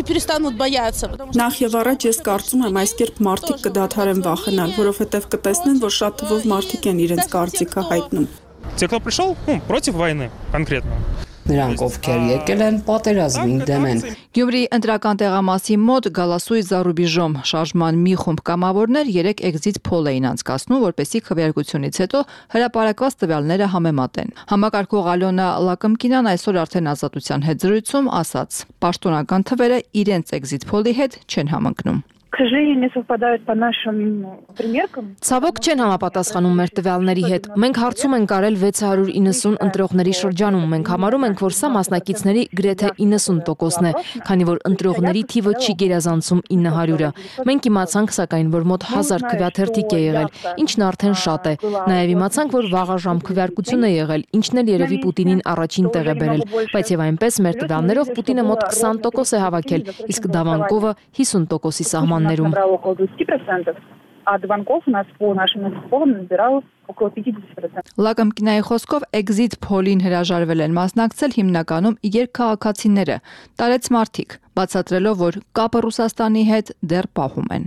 Նախ եւ առաջ ես կարծում եմ այս կերպ մարդիկ կդադարեն վախենալ, որովհետեւ կտեսնեն, որ շատ թվով մարդիկ են իրենց կարծիքը հայտնում։ Те, кто пришел, ну, против войны конкретно. Նրանք ովքեր եկել են պատերազմին դեմ են։ Գյումրի ընտրական տեղամասի մոտ Գալասույ Զարուբիժոմ շարժման մի խումբ կամավորներ երեք էքզիտ փոլ էին անցկացնում, որպեսզի քվեարկությունից հետո հրապարակված տվյալները համեմատեն։ Համակարգող Ալյոնա Լակմկինան այսօր արդեն Ազատության հետ զրույցում ասաց. պաշտոնական թվերը իրենց էքզիտ փոլի հետ չեն համընկնում։ К сожалению, не совпадают по нашим примеркам. Ցավոք չեն համապատասխանում մեր տվյալների հետ։ Մենք հարցում ենք արել վեց հարյուր իննսուն ընտրողների շրջանում։ Մենք համարում ենք, որ սա մասնակիցների գրեթե իննսուն տոկոսն է, քանի որ ընտրողների թիվը չի գերազանցում ինը հարյուրը։ Մենք իմացանք սակայն, որ մոտ հազար քվեաթերթիկ է եղել, ինչն արդեն շատ է։ Նաև իմացանք, որ վաղաժամ քվեարկություն է եղել, ինչն էլ երևի Պուտինին առաջին տեղ է բերել, բայց եւ այնպես մեր տվյալներով Պուտինը մոտ քսան տոկոս է հավաքել, իսկ Դավանկովը հիսուն տոկոսի սահման набрал около двадцати процентов, а Дованков у нас по нашим инфоповым набирал около пятидесяти процентов. Լակմկինայի խոսքով էքզիտ փոլին հրաժարվել են մասնակցել հիմնականում երկքաղաքացիները, տարեց մարդիկ, բացատրելով, որ կապը Ռուսաստանի հետ դեռ պահում են։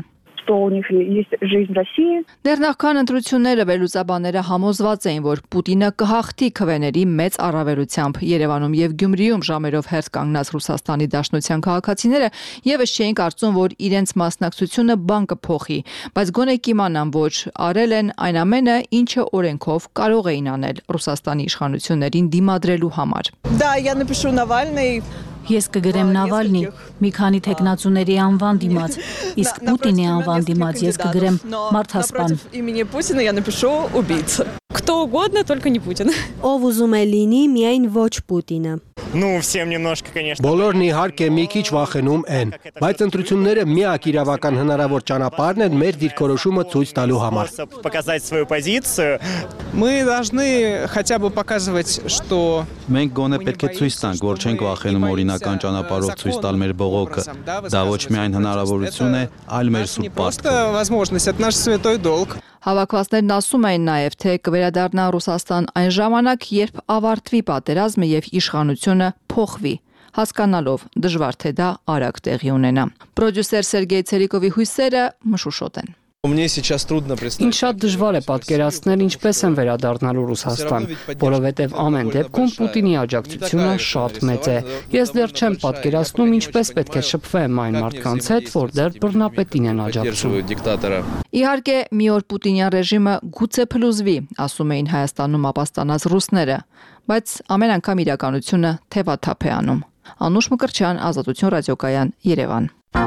что у них есть жизнь в России. Դեռ նախքան ընտրությունները վերլուծաբանները համոզված էին, որ Պուտինը կհաղթի քվեների մեծ առավելությամբ։ Երևանում եւ Գյումրիում ժամերով հերթ կանգնած Ռուսաստանի Դաշնության քաղաքացիները եւս չէին կարծում, որ իրենց մասնակցությունը բան կփոխի, բայց գոնե կիմանան, որ արել են այն ամենը, ինչը օրենքով կարող էին անել Ռուսաստանի իշխանություններին դիմադրելու համար։ Да, я напишу Навальный. Ես կգրեմ Նավալնի, մի քանի թեկնածուների անվան դիմաց, իսկ Պուտինի անվան դիմաց ես կգրեմ մարդասպան։ Имени Путина я напишу убийца. Кто угодно, только не Путин. Ով ուզում է լինի, միայն ոչ Պուտինը։ Ну, всем немножко, конечно. Բոլորն իհարկե մի քիչ վախենում են, բայց ընտրությունները միակ իրավական հնարավոր ճանապարհն են մեր դիրքորոշումը ցույց տալու համար։ Показать свою позицию. Мы должны хотя бы показывать, что Մենք գոնե պետք է ցույց տանք, որ չենք վախենում օրինական ճանապարհով ցույց տալ մեր բողոքը։ Դա ոչ միայն հնարավորություն է, այլ մեր սուրբ պարտք։ Просто возможность, это наш святой долг. Հավաքվածներն ասում էին նաև, թե կվերադառնա Ռուսաստան այն ժամանակ, երբ ավարտվի պատերազմը եւ իշխանությունը փոխվի, հասկանալով դժվար թե դա արագ տեղի ունենա։ Պրոդյուսեր Սերգեյ Ցերիկովի հույսերը մշուշոտ են։ Мне сейчас трудно представить. Ինչ շատ դժվար է պատկերացնել ինչպես են վերադառնալու Ռուսաստան, որովհետև ամեն դեպքում Պուտինի աջակցությունը շատ մեծ է։ Ես դեռ չեմ պատկերացնում ինչպես պետք է շփվեմ այն մարդկանց հետ, որ դեռ բռնապետին են աջակցում։ Իհարկե, մի օր Պուտինյան ռեժիմը գուցե փլուզվի, ասում էին Հայաստանում ապաստանած ռուսները, բայց ամեն անգամ իրականությունը թևաթափ է անում։ Անուշ Մկրտչյան, Ազատություն ռադիոկայան, Երևան։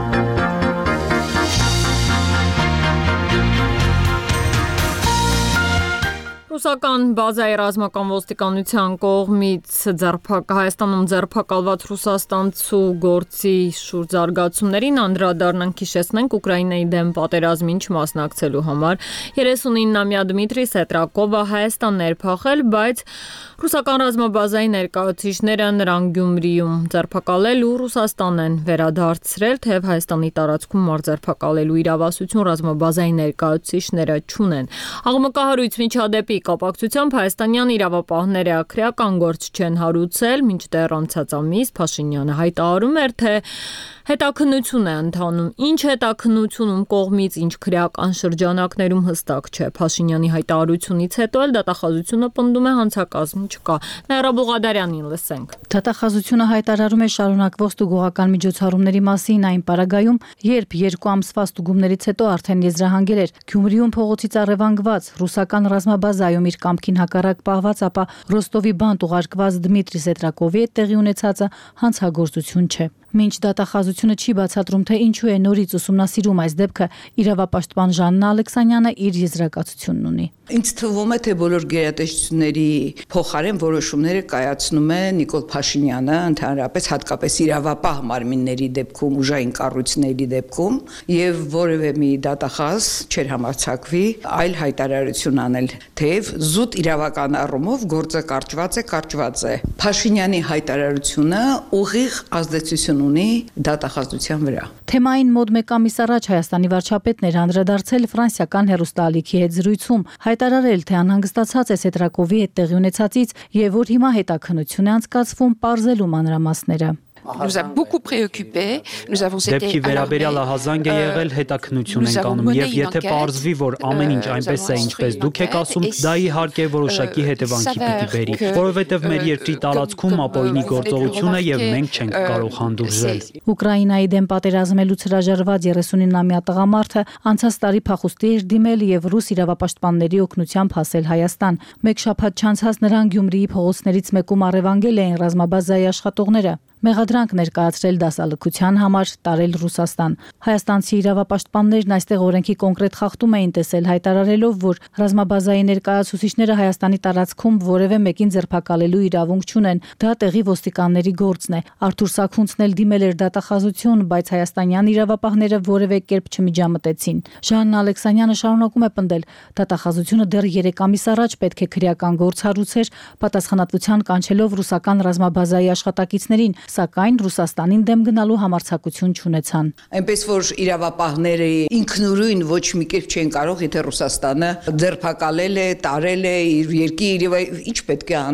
Ռուսական բազայի ռազմական ոստիկանության կողմից ձերբակ Հայաստանում ձերբակալված ռուսաստանցու գործի շուրջ զարգացումներին անդրադառնանք, հիշեցնենք Ուկրաինայի դեմ պատերազմին չմասնակցելու համար երեսունինամյա Դմիտրի Սետրակովը Հայաստան ներփախել, բայց ռուսական ռազմաբազայի ներկայացուցիչները նրան Գյումրիում ձերբակալել ու Ռուսաստան են վերադարձրել, թեև Հայաստանի տարածքում արձերբակալելու իրավասություն ռազմաբազայի ներկայացուցիչները չունեն։ Աղմկահարույց միջադեպի կապակցությամբ հայաստանյան իրավապահները քրեական գործ չեն հարուցել, մինչդեռ անցած ամիս Փաշինյանը հայտարարում էր, թե հետաքննություն է ընթանում։ Ինչ հետաքննություն ում կողմից, ինչ քրեական շրջանակներում հստակ չէ։ Փաշինյանի հայտարարությունից հետո էլ դատախազությունը պնդում է հանցակազմ չկա։ Նաիրա Բուղադարյանին լսենք։ Դատախազությունը հայտարարում է շարունակվող ստուգողական միջոցառումների մասին այն պարագայում, երբ երկու ամսվա ստուգումներից հետո արդեն եզրահանգել էր Գյումրիում փողոցից առևանգված ռուսական ռազմաբազայում իր կամքին հակառակ պահված, ապա Ռոստովի բանտ ուղարկված Դմիտրի Սետրակովի հետ տեղի ունեցածը հանցագործություն չէ։ Մինչ դատախազությունը չի բացատրում, թե ինչու է նորից ուսումնասիրում այս դեպքը, իրավապաշտպան Ժաննա Ալեքսանյանը իր եզրակացությունն ունի։ Ինձ թվում է, թե բոլոր գերատեսչությունների փոխարեն որոշումները կայացնում է Նիկոլ Փաշինյանը, ընդհանրապես հատկապես իրավապահ մարմինների դեպքում, ուժային կառույցների դեպքում, եւ որևէ մի դատախազ չէր համարձակվի այլ հայտարարություն անել, թեև զուտ իրավական առումով գործը կարճված է, կարճված է։ Փաշինյանի հայտարարությունը ուղիղ ազդեցություն ունի դատախազության վրա։ Թեմային մոտ մեկ ամիս առաջ Հայաստանի վարչապետն էր անդրադարձել ֆրանսիական հեռուստաալիքի հետ զրույցում, հայտարարել, թե անհանգստացած է Սետրակովի հետ տեղի ունեցածից եւ որ հիմա հետաքննություն է անցկացվում պարզելու մանրամասները։ Nous a beaucoup préoccupé. Nous avons été Դեպքի վերաբերյալ ահազանգ է եղել, հետաքննություն ենք անում եւ եթե պարզվի, որ ամեն ինչ այնպես է, ինչպես դուք եք ասում, դա իհարկե որոշակի հետևանքի պիտի բերի, որովհետեւ մեր երկրի տարածքում ապօրինի գործողություն է եւ մենք չենք կարող հանդուրժել։ Ուկրաինայի դեմ պատերազմելուց հրաժարված երեսունինամյա տղամարդը անցած տարի փախուստի էր դիմել եւ ռուս իրավապաշտպանների օգնությամբ հասել Հայաստան։ Մեկ շաբաթ չանցած նրան Գյումրիի փողոցներից մեկում առևանգել էին ռազմաբազայի աշխատողները։ Մեղադրանք ներկայացրել դասալքության համար, տարել Ռուսաստան։ Հայաստանցի իրավապաշտպաններն այստեղ օրենքի կոնկրետ խախտում էին տեսել, հայտարարելով, որ ռազմաբազայի ներկայացուցիչները Հայաստանի տարածքում որևէ մեկին ձերբակալելու իրավունք չունեն։ Դա տեղի ոստիկանների գործն է։ Արթուր Սաքունցն էլ դիմել էր դատախազություն, բայց հայաստանյան իրավապահները որևէ կերպ չմիջամտեցին։ Ժաննա Ալեքսանյանը շարունակում է պնդել, դատախազությունը դեռ երեք ամիս առաջ պետք է քրեական գործ հարուցեր, պատասխանատվության կանչելով ռուսական ռազմաբազայի աշխատակիցներին, սակայն Ռուսաստանին դեմ գնալու համարձակություն չունեցան։ Այնպես որ իրավապահները ինքնուրույն ոչ մի կերպ չեն կարող, եթե Ռուսաստանը ձերբակալել է, տարել է իր երկիր, ինչ պետք է անեն։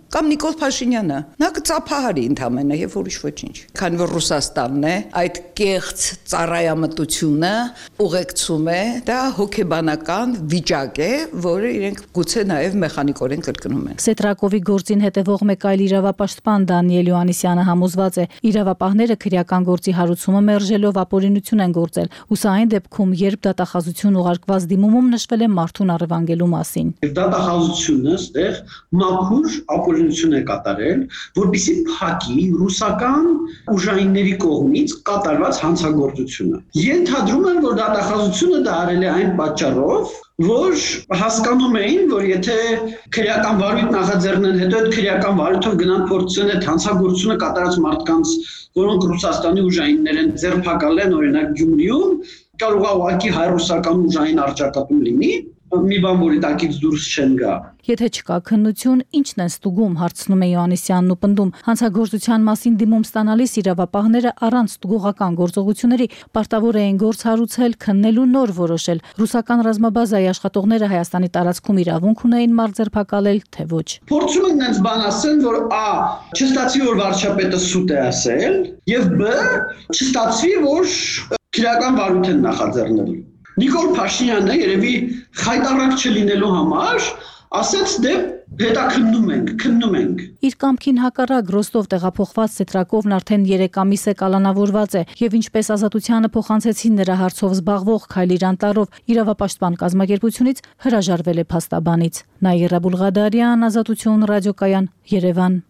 կամ Նիկոլ Փաշինյանը։ Նա կծափահարի ընդամենը եւ ուրիշ ոչինչ։ Քանի որ Ռուսաստանն է, այդ կեղծ ծառայամտությունը ուղեկցում է, դա հոգեբանական վիճակ է, որը իրենք գուցե նաեւ մեխանիկորեն կրկնում են։ Սետրակովի գործին հետևող մեկ այլ իրավապաշտպան Դանիել Յոհաննիսյանը համոզված է, իրավապահները քրեական գործի հարուցումը մերժելով ապօրինություն են գործել, ու սա այն դեպքում, երբ դատախազություն ուղարկված դիմումում նշվել է մարդուն առևանգելու մասին։ Դատախազությունը ստեղ մաքուր ապօրինություն է կատարել, որպեսզի փակի ռուսական ուժայինների կողմից կատարված հանցագործությունը։ Ենթադրում եմ, որ դատախազությունը դա արել է այն պատճառով, որ հասկանում էին, որ եթե քրեական վարույթ նախաձեռնեն, հետո այդ քրեական վարույթով գնան փորձեն այդ հանցագործությունը կատարած մարդկանց, որոնք Ռուսաստանի ուժայիններ են, ձերբակալել են, օրինակ Գյումրիում, կարող է ուղղակի հայ-ռուսական ուժային առճակատում լինի, մի բան, որի տակից դուրս չեն գա։ Եթե չկա քննություն, ի՞նչն են ստուգում, հարցնում է Յոհաննիսյանն ու պնդում։ Հանցագործության մասին դիմում ստանալիս իրավապահները առանց ստուգողական գործողությունների պարտավոր էին գործ հարուցել, քննել ու նոր որոշել։ Ռուսական ռազմաբազայի աշխատողները Հայաստանի տարածքում իրավունք ունեին մարդ ձերբակալել, թե ոչ։ Փորձում են նենց բան ասեն, որ ա. չստացվի, որ վարչապետը սուտ է ասել, եւ բ. չստացվի, որ քրեական վարույթ են նախաձեռնել։ Նիկոլ Փաշինյանը երևի խայտառակ չլինելու համար ասաց դե հետաքննում ենք, քննում ենք։ Իր կամքին հակառակ Ռոստով տեղափոխված Սետրակովն արդեն երեք ամիս է կալանավորված է եւ ինչպես ազատությանը փոխանցեցին նրա հարցով զբաղվող Քայլիր Անտարով իրավապաշտպան կազմակերպությունից հրաժարվել է փաստաբանից։ Նաիրա Բուլղադարյան, Ազատություն ռադիոկայան, Երևան։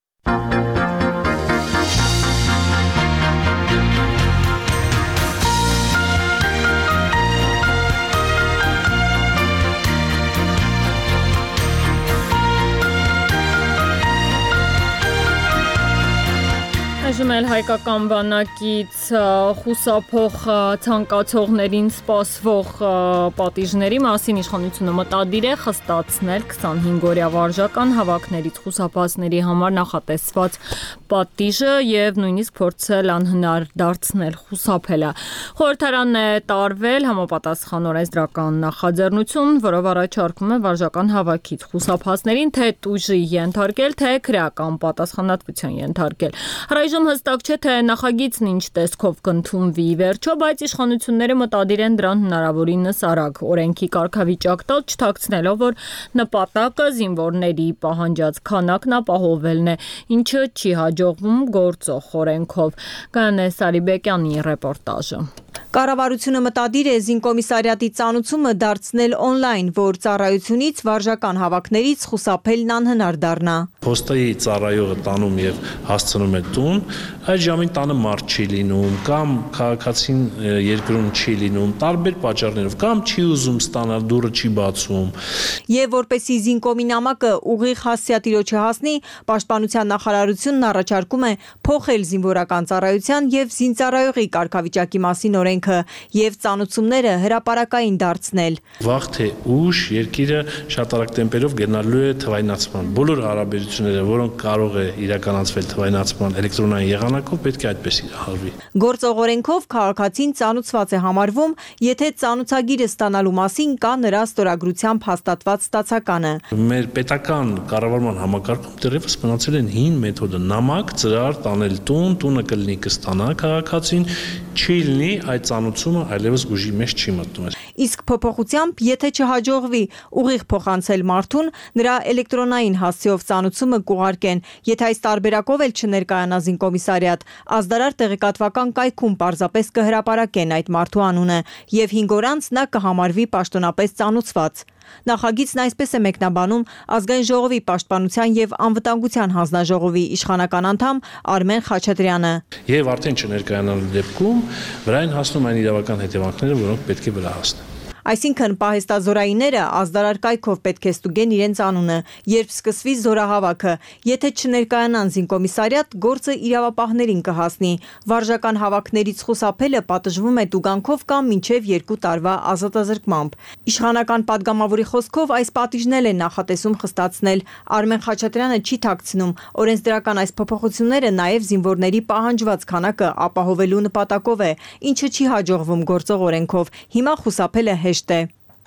Այժմ էլ հայկական բանակից խուսափող ցանկացողներին սպասվող պատիժների մասին իշխանությունը մտադիր է խստացնել քսանհինգ-օրյա վարժական հավաքներից խուսափածների համար նախատեսված պատիժը եւ նույնիսկ փորձել անհնար դարձնել խուսափելը։ Խորհրդարանն է տարվել համապատասխան օրենսդրական նախաձեռնություն, որով առաջարկում է վարժական հավաքից խուսափածներին թե տուժի ենթարկել, թե քրեական պատասխանատվության ենթարկել։ Առայժմ հստակ չէ, թե նախագիծն ինչ տեսքով կընդունվի վերջո, բայց իշխանությունները մտադիր են դրան հնարավորինս արագ օրենքի կարգավիճակ տալ, չթաքցնելով, որ նպատակը զինվորների պահանջած քանակն ապահովելն է, ինչը չի հաջողվում գործող օրենքով։ Կանե Սարիբեկյանի ռեպորտաժը։ Կառավարությունը մտադիր է զինկոմիսարիատի ծանուցումը դարձնել օնլայն, որ ծառայությունից վարժական հավաքներից խուսափելն անհնար դառնա։ Փոստայի ծառայողը տանում եւ հասցնում է տուն, այդ ժամին տանը մարդ չի լինում, կամ քաղաքացին երկրում չի լինում, տարբեր պատճառներով, կամ չի ուզում ստանալ, դուռը չի բացում։ Եվ որպեսզի զինկոմի նամակը ուղիղ հասցեատիրոջը հասնի, Պաշտպանության նախարարությունն առաջարկում է փոխել զինվորական ծառայության եւ զինծառայողի կարգավիճակի մասին օրենքը եւ ծանուցումները հրապարակային դարձնել։ Վաղ թե ուշ երկիրը շատ արագ տեմպերով գնալու է թվայնացման։ Բոլոր հարաբերությունները, որոնք կարող է իրականացվել թվայնացման էլեկտրոնային եղանակով, պետք է այդպես իրահարվի։ Գործող օրենքով քաղաքացին ծանուցված է համարվում, եթե ծանուցագիրը ստանալու մասին կա նրա ստորագրությամբ հաստատված ստացականը։ Մեր պետական կառավարման համակարգում դեռևս մնացել են հին մեթոդը՝ նամակ, ծրար տանել տուն, տունը կլինի կստանա քաղաքացին, չի լինի այդ ծանուցումը այլևս ուժի մեջ չի մտնում։ Իսկ փոփոխությամբ, եթե չհաջողվի ուղիղ փոխանցել մարդուն, նրա էլեկտրոնային հասցեով ծանուցումը կուղարկեն, եթե այս տարբերակով էլ չներկայանա զինկոմիսարիատ, ազդարար տեղեկատվական կայքում պարզապես կհրապարակեն այդ մարդու անունը եւ հինգ օր անց նա կհամարվի պաշտոնապես ծանուցված։ Նախագիծն այսպես է մեկնաբանում Ազգային ժողովի պաշտպանության եւ անվտանգության հանձնաժողովի իշխանական անդամ Արմեն Խաչատրյանը։ Եվ արդեն չներկայանալու դեպքում վրային հասնում այն իրավական հետևանքները, որոնք պետք է վրա հասնեն։ Այսինքն պահեստազորայինները ազդարար կայքով պետք է ստուգեն իրենց անունը, երբ սկսվի զորահավաքը, եթե չներկայանան զինկոմիսարիատ, գործը իրավապահներին կհասնի։ Վարժական հավաքներից խուսափելը պատժվում է տուգանքով կամ մինչև երկու տարվա ազատազրկմամբ։ Իշխանական падգամավորի խոսքով այս պատիժն էլ է նախատեսում խստացնել։ Արմեն Խաչատրյանը չի թաքցնում, օրենսդրական այս փոփոխությունները նաև զինվորների պահանջված քանակը ապահովելու նպատակով է, ինչը չի հաջողվում գործող օրենքով։ Հիմա խուսափելը հեշտ է։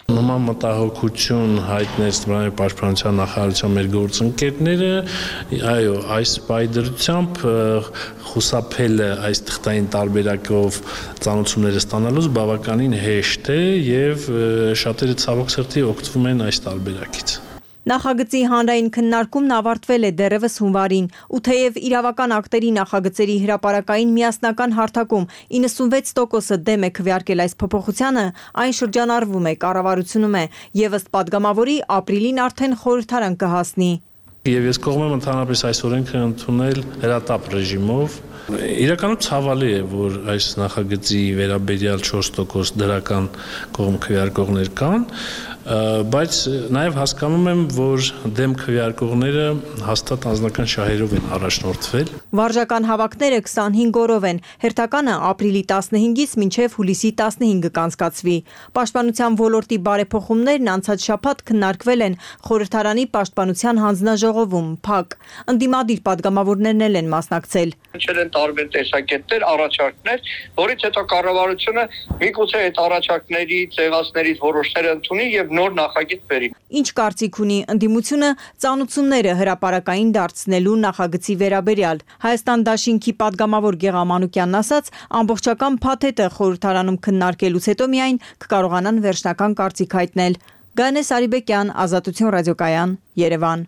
Նման մտահոգություն հայտնեց Վրանի պաշտպանության նախարարության մեր գործընկերները, այո, այս պայդրությամբ խուսափելը այս թղթային տարբերակով ծանոթությունները ստանալուց բավականին հեշտ է եւ շատերը ցավոք սրտի օգտվում են այս տարբերակից։ Նախագծի հանրային քննարկումն ավարտվել է դեռևս հունվարին, ու թեև իրավական ակտերի նախագծերի հրապարակային միասնական հարթակում իննսունվեց տոկոսը դեմ է քվեարկել այս փոփոխությանը, այն շրջանառվում է, կառավարությունում է, եւ ըստ падգամավորի ապրիլին արդեն խորհրդարան կհասնի։ Եվ ես կողմ եմ ընդհանրապես այս օրենքը ընդունել հրատապ ռեժիմով։ Իրականում ցավալի է, որ այս նախագծի վերաբերյալ չորս տոկոս դրական կողմ քվեարկողներ կան, բայց նաև հասկանում եմ, որ դեմ քվեարկողները հաստատ անձնական շահերով են առաջնորդվել։ Վարժական հավաքները քսանհինգ օրով են, հերթականը ապրիլի տասնհինգից մինչև հուլիսի տասնհինգը կանցկացվի։ Պաշտպանության ոլորտի բարեփոխումներն անցած շաբաթ քննարկվել են խորհրդարանի պաշտպանության հանձնաժողովում, ՓԱԿ։ Ընդդիմադիր падգամավորներն էլ են մասնակցել։ Են տարբեր տեսակետներ, առաջարկներ, որից հետո կառավարությունը միգուցե այդ առաջարկների ձևացներից որոշներ ընդունի եւ նոր նախագիծ բերի։ Ինչ կարծիք ունի ընդդիմությունը ծանոթությունները հրապարակային դարձնելու նախագծի վերաբերյալ։ Հայաստան դաշինքի падգամավոր Գեղամ Մանուկյանն ասաց, ամբողջական փաթեթը խորհրդարանում քննարկելուց հետո միայն կկարողանան վերջնական կարծիք հայտնել։ Գանե Սարիբեկյան, Ազատություն ռադիոկայան, Երևան։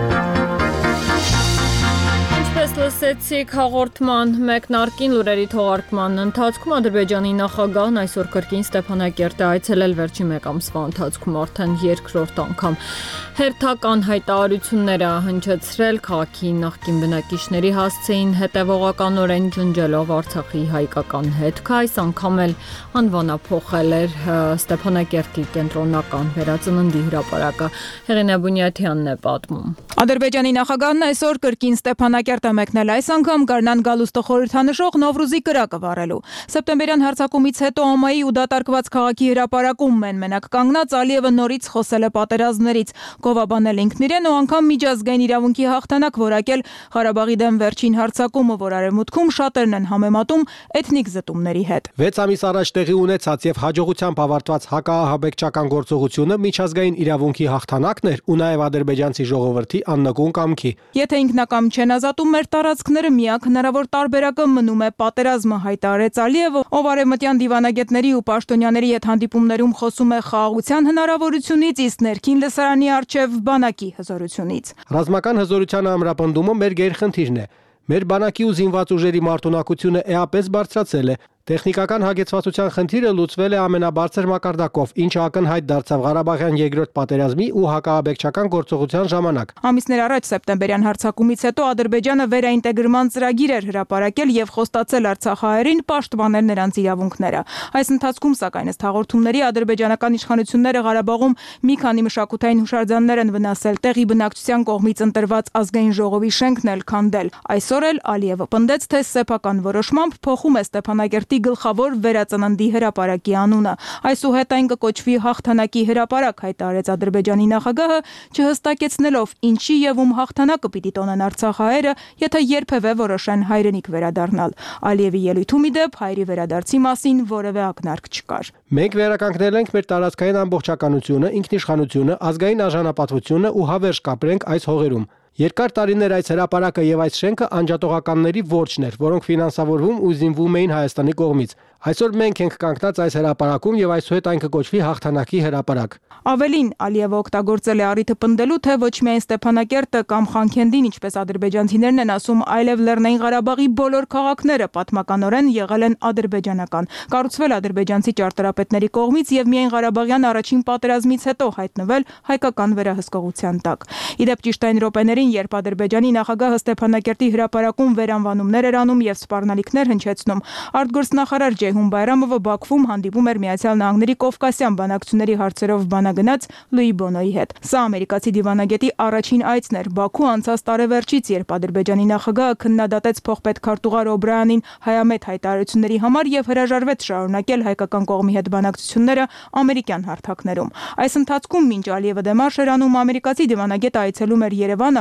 Լսեցիք հաղորդման մեկնարկին լուրերի թողարկման ընթացքում Ադրբեջանի նախագահն այսօր կրկին Ստեփանակերտ է այցելել վերջին մեկ ամսվա ընթացքում արդեն երկրորդ անգամ հերթական հայտարարությունները հնչեցրել քաղաքի նախկին բնակիչների հասցեին հետևողականորեն ջնջելով Արցախի հայկական հետքը, այս անգամ էլ անվանափոխել էր Ստեփանակերտի կենտրոնական վերածննդի հրապարակը։ Հեղինե Բունյաթյանն է պատմում։ Ադրբեջանի նախագահն այսօր կրկին Ստեփանակերտ է մեկնել, այս անգամ Գարնան Գալուստը խորհրդանշող Նովրուզի կրակը վառելու։ Սեպտեմբերյան հարձակումից հետո ՕՄԱ-ի ու դատարկված քաղաքի հրապարակում մեն-մենակ կանգնած Ալիևը նորից խոսել է պատերազմներից, գովաբանել ինքն իրեն ու անգամ միջազգային իրավունքի հաղթանակ որակել Ղարաբաղի դեմ վերջին հարձակումը, որ արևմուտքում շատերն են համեմատում էթնիկ զտումների հետ։ վեց ամիս առաջ տեղի ունեցած եւ հաջողությամբ ավարտված հակաահաբեկչական գործողությունը միջազգային իրավունքի հաղթանակն էր ու նաեւ ադրբեջանցի ժողովրդի աննկուն կամքի։ Եթե ինքնակամ չեն ազատում մեր տարածքները, միակ հնարավոր տարբերակը մնում է պատերազմը, հայտարարեց Ալիևը, ով արևմտյան դիվանագետների ու պաշտոնյաների հետ հանդիպումներում խոսում է խաղաղության հնարավորությունից, իսկ ներքին լսարանի առջև բանակի հզորությունից։ Ռազմական հզորության ամրապնդումը մեր գերխնդիրն է։ Մեր բանակի ու զինված ուժերի մարտունակությունը էապես բարձրացել է։ Տեխնիկական հագեցվածության խնդիրը լուծվել է ամենաբարձր մակարդակով, ինչը ակնհայտ դարձավ Ղարաբաղյան երկրորդ պատերազմի ու հակաահաբեկչական գործողության ժամանակ։ Ամիսներ առաջ սեպտեմբերյան հարձակումից հետո Ադրբեջանը վերաինտեգրման ծրագիր էր հրապարակել եւ խոստացել արցախահայերին պաշտպանել նրանց իրավունքները։ Այս ընթացքում, սակայն, ըստ հաղորդումների, ադրբեջանական իշխանությունները Ղարաբաղում մի քանի մշակութային հուշարձաններ են վնասել, տեղի բնակչության կողմից ընտրված ազգային ժողովի շենքն էլ քանդել։ Այսօր էլ Ալիևը պնդեց, թե սեփական որոշմամբ փոխում է Ստեփանակերտի գլխավոր վերածննդի հրապարակի անունը։ Այսուհետ այն կկոչվի հաղթանակի հրապարակ, հայտարարեց Ադրբեջանի նախագահը, չհստակեցնելով ինչի եւ ում հաղթանակը պիտի տոնեն արցախահայերը, եթե երբևէ որոշեն հայրենիք վերադառնալ։ Ալիևի ելույթում ի դեպ հայրի վերադարձի մասին որևէ ակնարկ չկար։ Մենք վերականգնել ենք մեր տարածքային ամբողջականությունը, ինքնիշխանությունը, ազգային արժանապատվությունը ու հավերժ կապրենք այս հողերում։ Երկար տարիներ այս հրապարակը եւ այս շենքը անջատողականների որջն էր, որոնք ֆինանսավորվում ու զինվում էին Հայաստանի կողմից։ Այսօր մենք ենք կանգնած այս հրապարակում եւ այսուհետ այն կկոչվի հաղթանակի հրապարակ։ Ավելին, Ալիևը օգտագործել է առիթը պնդելու, թե ոչ միայն Ստեփանակերտը կամ Խանքենդին, ինչպես ադրբեջանցիներն են ասում, այլև Լեռնային Ղարաբաղի բոլոր քաղաքները պատմականորեն եղել են ադրբեջանական, կառուցվել ադրբեջանցի ճարտարապետների կողմից եւ միայն Ղարաբաղյան առաջին պատերազմից հետո հայտնվել հայկական վերահսկողության տակ։ Իդեպ ճիշտ այն րոպեներին, երբ Ադրբեջանի նախագահը Ստեփանակերտի հրապարակում վերանվանումներ էր անում եւ սպառնալիքներ հնչեցնում, արտգործնախարար Ջեյհուն Բայրամովը Բաքվում հանդիպում էր Միացյալ Նահանգների Կովկասյան բանակցությունների հարցերով բանագնաց Լուի Բոնոյի հետ։ Սա ամերիկացի դիվանագետի առաջին այցն էր Բաքու անցած տարեվերջից, երբ Ադրբեջանի նախագահը քննադատեց փոխպետքարտուղար Օբրայանին հայամետ հայտարարությունների համար եւ հրաժարվեց շարունակել հայկական կողմի հետ բանակցությունները ամերիկյան հարթակներում։ Այս ընթացքում, մինչ Ալիևը դեմարշ էր անում, ամերիկացի դիվանագետը այցելում էր Երևան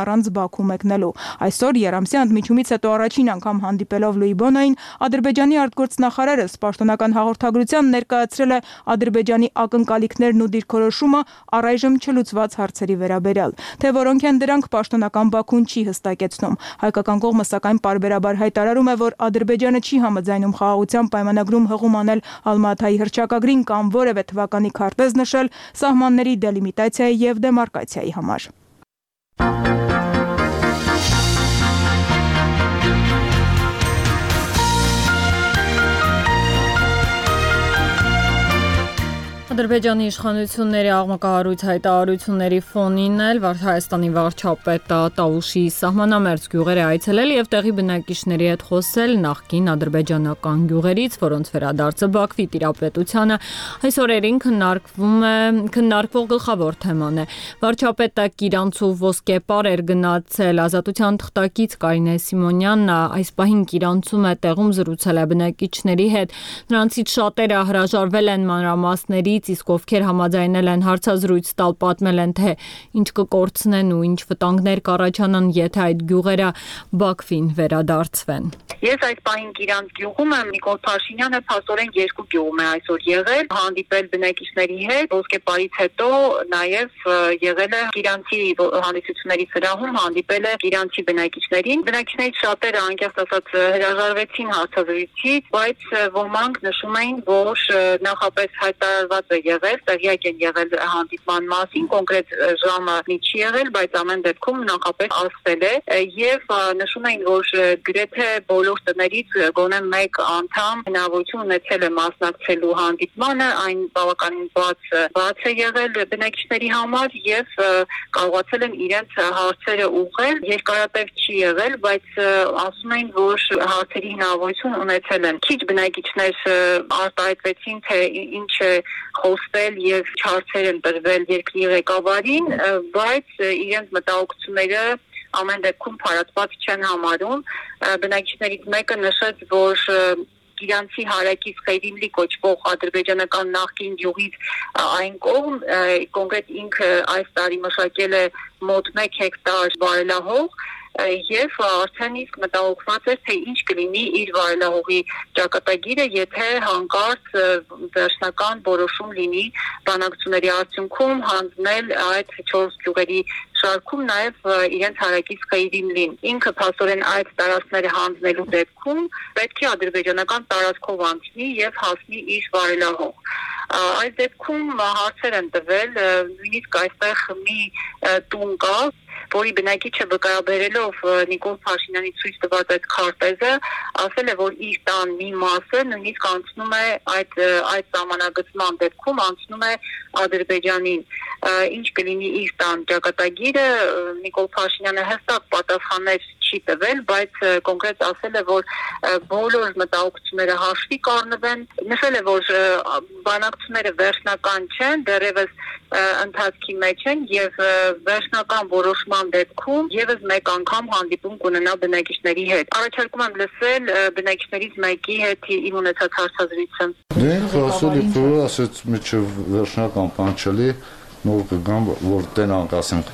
առանց Բաքու մեկնելու։ Այսօր Երամսի ընդմիջումից հետո առաջին անգամ հանդիպելով Լուի Բոնոյին Ադրբեջանի արտգործնախարարը պաշտոնական հաղորդագրության ներկայացրել է Ադրբեջանի ակնկալիքներն ու դիրքորոշումը առայժմ չլուծված հարցերի վերաբերյալ։ Թե որոնք են դրանք, պաշտոնական Բաքուն չի հստակեցնում։ Հայկական կողմը սակայն պարբերաբար հայտարարում է, որ Ադրբեջանը չի համաձայնում խաղաղության պայմանագրում հղում անել Ալմաթայի հռչակագրին կամ որևէ թվականի քարտեզ նշել սահմանների դելիմիտացիայի եւ դեմարկացիայի համար։ Ադրբեջանի իշխանությունների աղմկահարույց հայտարարությունների ֆոնին էլ Հայաստանի վարչապետ Տավուշի սահմանամերձ գյուղեր է այցելել եւ տեղի բնակիչների հետ խոսել նախկին ադրբեջանական գյուղերից, որոնց վերադարձը Բաքվի տիրապետությանը այս օրերին քննարկվում է քննարկվող գլխավոր թեման է։ Վարչապետը Կիրանցու ոսկեպար էր գնացել ազատության թղթակից Կարինե Սիմոնյանն այս պահին Կիրանցում է տեղում զրուցել է բնակիչների հետ։ Նրանցից շատերը հրաժարվել են մանրամասներից, իսկ ովքեր համաձայնել են հարցազրույց տալ, պատմել են, թե ինչ կկորցնեն ու ինչ վտանգներ կառաջանան, եթե այդ գյուղերը Բաքվին վերադարձվեն։ Ես այս պահին Կիրանց գյուղում եմ, Նիկոլ Փաշինյանը փաստորեն երկու գյուղում է այսօր եղել, հանդիպել բնակիչների հետ, ոսկեպարից հետո նաև եղել է Կիրանցի հանդիսությունների սրահում, հանդիպել է Կիրանցի բնակիչներին։ Բնակիչներից շատերը անկեղծ ասած հրաժարվեցին հարցազրույցից, բայց ոմանք նշում էին, որ նախապես հայտարարված է եղել, տեղյակ են եղել հանդիպման մասին, կոնկրետ ժամը չի եղել, բայց ամեն դեպքում նախապես ասվել է եւ նշում էին, որ գրեթե բոլոր տներից գոնե մեկ անդամ հնարավորություն ունեցել է մասնակցելու հանդիպմանը, այն բավականին բաց բաց է եղել բնակիչների համար եւ կարողացել են իրենց հարցերը ուղղել, երկարատև չի եղել, բայց ասում էին, որ հարցերի հնարավորություն ունեցել են։ Քիչ բնակիչներ արտահայտվեցին, թե ինչ է խոսվել եւ հարցեր են տրվել երկրի ղեկավարին, բայց իրենց մտահոգությունները ամեն դեպքում փարատված չեն համարում։ Բնակիչներից մեկը նշեց, որ Կիրանցի հարակից Խեյրիմլի կոչվող ադրբեջանական նախկին գյուղից այն կողմ կոնկրետ ինքը այս տարի մշակել է մոտ մեկ հեկտար վարելահող եւ արդեն իսկ մտահոգված էր, թե ինչ կլինի իր վարելահողի ճակատագիրը, եթե հանկարծ վերջնական որոշում լինի բանակցությունների արդյունքում հանձնել այդ չորս գյուղերի շարքում նաև իրենց հարակից Խեյրիմլին։ Ինքը փաստորեն այդ տարածքները հանձնելու դեպքում պետք է ադրբեջանական տարածքով անցնի եւ հասնի իր վարելահող։ Այս դեպքում հարցեր են տվել, նույնիսկ այստեղ մի տուն կա, որի բնակիչը վկայաբերելով Նիկոլ Փաշինյանի ցույց տված այդ քարտեզը, ասել է, որ իր տան մի մասը նույնիսկ անցնում է այդ այդ սահմանագծման դեպքում անցնում է Ադրբեջանին։ Ինչ կլինի իր տան ճակատագիրը, Նիկոլ Փաշինյանը հստակ պատասխաններ չի տվել, բայց կոնկրետ ասել է, որ բոլոր մտահոգությունները հաշվի կառնվեն, նշել է, որ բանակցությունները վերջնական չեն, դեռևս ընթացքի մեջ են եւ վերջնական որոշման դեպքում եւս մեկ անգամ հանդիպում կունենա բնակիչների հետ։ Առաջարկում եմ լսել բնակիչներից մեկի հետ իր ունեցած հարցազրույցը։ Դե խոսելի փորը ասեց միջև վերջնական բան չլի, նոր կգամ, որ տենանք ասենք,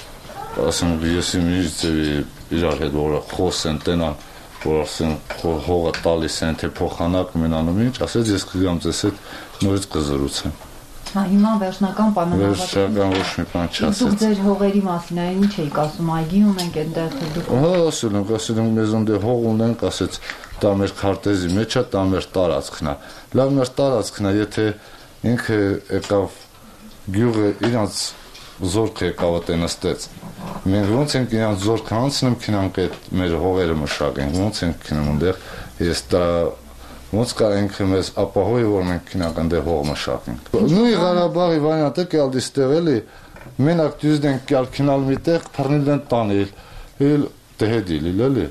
ասենք ես ինձ իրար հետ որ խոսեն տենան, որ ասենք հողը տալիս են, թե փոխանակ մենանում ինչ, ասեց ես կգամ ձեզ հետ նորից կզրուցեմ։ Հա, հիմա վերջնական պայմանավորվածություն։ Վերջնական ոչ մի բան չասեց։ Դուք ձեր հողերի մասին ինչ էիք ասում, այգի ունենք այնտեղ դուք։ Հա, ասել եմ, ասել եմ մեզ ունդ հող ունենք, ասեց դա մեր քարտեզի մեջ է, դա մեր տարածքն է։ Լավ մեր տարածքն է, եթե ինքը եկավ գյուղը իրանց զորք եկավ այդտեղ նստեց։ Մենք ոնց ենք իրանց զորքը անցնում, քինանք այդ մեր հողերը մշակենք, ոնց ենք քնում այնտեղ, ես դա ոնց կարենք մեզ ապահովի, որ մենք քինական դե հող մշակենք։ Նույն Ղարաբաղի վանյատը կյալ դիստեղելի, մենակ դյուզդենք կյալ քինալ միտեղ, փռնել են տանել, էլ դեհդիլի լելի։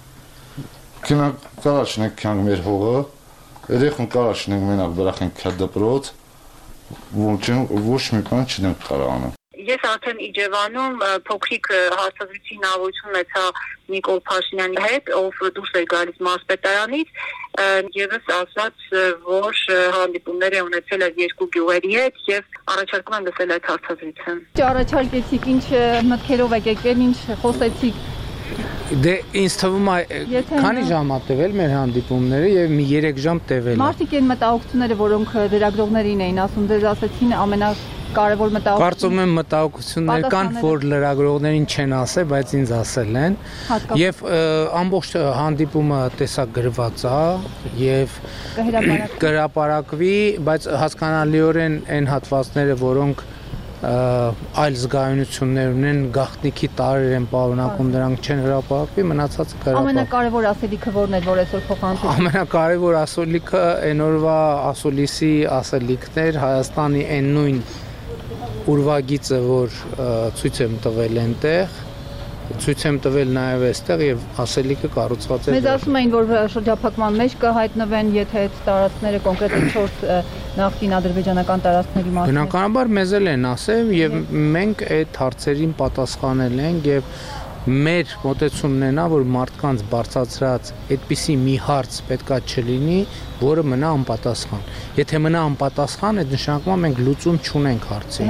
Քինանք կարաչնենք քանք մեր հողը, երեխուն կարաչնենք մենակ բրախենք քադպրոց, ոչ ոչ մի բան չենք կարող անել։ Ես արդեն Իջևանում փոքրիկ հարցազրույցի հնարավորություն ունեցա Նիկոլ Փաշինյանի հետ, ով դուրս էր գալիս մարզպետարանից, եւս ասաց, որ հանդիպումներ է ունեցել այդ երկու գյուղերի հետ եւ առաջարկում եմ լսել այդ հարցազրույցը։ Առաջարկեցիք ինչ մտքերով եք եկել, ինչ խոսեցիք։ Դե ինձ թվում է քանի ժամ է տևել մեր հանդիպումները եւ մի երեք ժամ տևել է։ Մարդիկ են մտահոգությունները, որոնք լրագրողներին էին ասում, դες ասեցին ամենակարևոր մտահոգությունը։ Կարծում եմ մտահոգություններ կան, որ լրագրողներին չեն ասել, բայց ինձ ասել են։ Եվ ամբողջ հանդիպումը տեսակ գրված է եւ կհրապարակվի, բայց հասկանալիորեն այն հատվածները, որոնք այլ զգայունություններ ունեն, գաղտնիքի տարեր են պարունակում, դրանք չեն հրապարակվի, մնացածը կհրապարակվի։ Ամենակարևոր ասելիքը որն էր, որ այսօր փոխանցում։ Ամենակարևոր ասելիքը այն օրվա ասուլիսի ասելիքն էր, Հայաստանի այն նույն ուրվագիծը, որ ցույց եմ տվել այնտեղ, ցույց եմ տվել նաև այստեղ եւ ասելիքը կառուցված է։ Մեզ ասում էին, որ շրջափակման մեջ կհայտնվեն, եթե այդ տարածքները կոնկրետ չորս նախկին ադրբեջանական տարածքների մասին։ Բնականաբար մեզ էլ են ասել եւ մենք այդ հարցերին պատասխանել ենք եւ մեր մոտեցումն է նա, որ մարդկանց բարձրացրած այդպիսի մի հարց պետքա չլինի, որը մնա անպատասխան։ Եթե մնա անպատասխան, այդ նշանակում է մենք լուծում չունենք հարցի։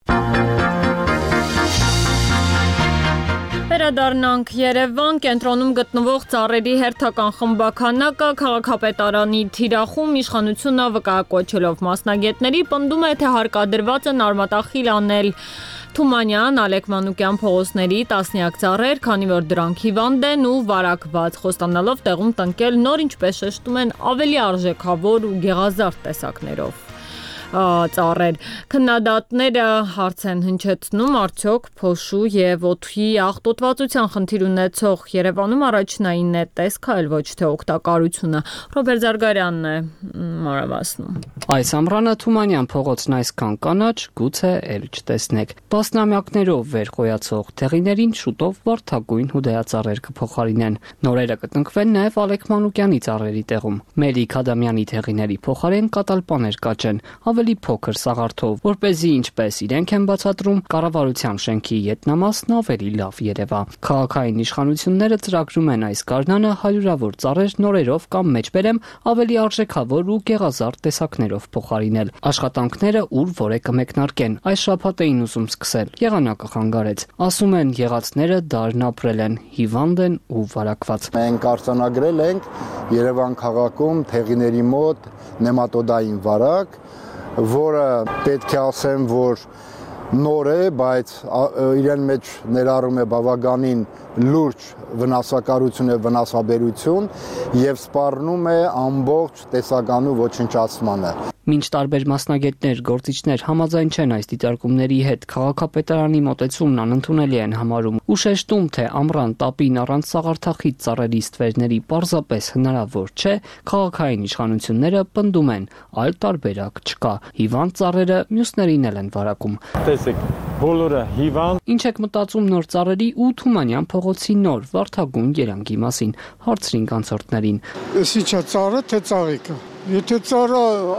Վերադառնանք Երևան, կենտրոնում գտնվող ծառերի հերթական խմբականակը քաղաքապետարանի թիրախում իշխանությունը վկայակոչելով մասնագետների պնդում է, թե հարկադրված են արմատախիլ անել Թումանյան, Ալեք Մանուկյան փողոցների տասնյակ ծառեր, քանի որ դրանք հիվանդ են ու վարակված, խոստանալով տեղում տնկել նոր, ինչպես շեշտում են, ավելի արժեքավոր ու գեղազարդ տեսակներով ծառեր։ Քննադատները հարց են հնչեցնում, արդյոք փոշու եւ օդի աղտոտվածության խնդիր ունեցող Երևանում առաջնային է տեսքը, այլ ոչ թե օգտակարությունը։ Ռոբերտ Զարգարյանն է մանրամասնում։ Այս ամռանը Թումանյան փողոցն այսքան կանաչ, գուցե էլ չտեսնեք։ Տասնամյակներով վերխոյացող թեղիներին շուտով վարդագույն հուդայածառեր կփոխարինեն։ Նորերը կտնկվեն նաև Ալեք Մանուկյանի ծառերի տեղում։ Մերիկ Ադամյանի թեղիների փոխարեն կատալպաներ կաճեն, ավելի փոքր սաղարթով, որպեսզի ինչպես իրենք են բացատրում, կառավարության շենքի ետնամասն ավելի լավ երևա։ Քաղաքային իշխանությունները ծրագրում են այս գարնանը հարյուրավոր ծառեր նորերով կամ մեջբերեմ ավելի արժեքավոր ու գեղազարդ տեսակներով փոխարինել։ Աշխատանքները ուր որ է կմեկնարկեն։ Այս շաբաթ էին ուզում սկսել, եղանակը խանգարեց։ Ասում են եղածները դարն ապրել են, հիվանդ են ու վարակված։ Մենք արձանագրել ենք Երևան քաղաքում թեղիների մոտ նեմատոդային վարակ, որը պետք է ասեմ, որ նոր է, բայց իրեն մեջ ներառում է բավականին լուրջ վնասակարություն եւ վնասաբերություն եւ սպառնում է ամբողջ տեսականու ոչնչացմանը։ Մինչ տարբեր մասնագետներ, գործիչներ համաձայն չեն այս դիտարկումների հետ, քաղաքապետարանի մոտեցումն անընդունելի են համարում ու շեշտում, թե ամռան տապին առանց սաղարթախիտ ծառերի ստվերների պարզապես հնարավոր չէ, քաղաքային իշխանությունները պնդում են, այլ տարբերակ չկա։ Հիվանդ ծառերը մյուսներին էլ են վարակում։ Տեսեք, բոլորը հիվանդ։ Ինչ եք մտածում նոր ծառերի ու Թումանյան փողոցի նոր վարդագույն երանգի մասին, հարցրին կանցորդներին։ Էս ի՞նչ է ծառը, թե ծաղիկը։ Եթե ծառը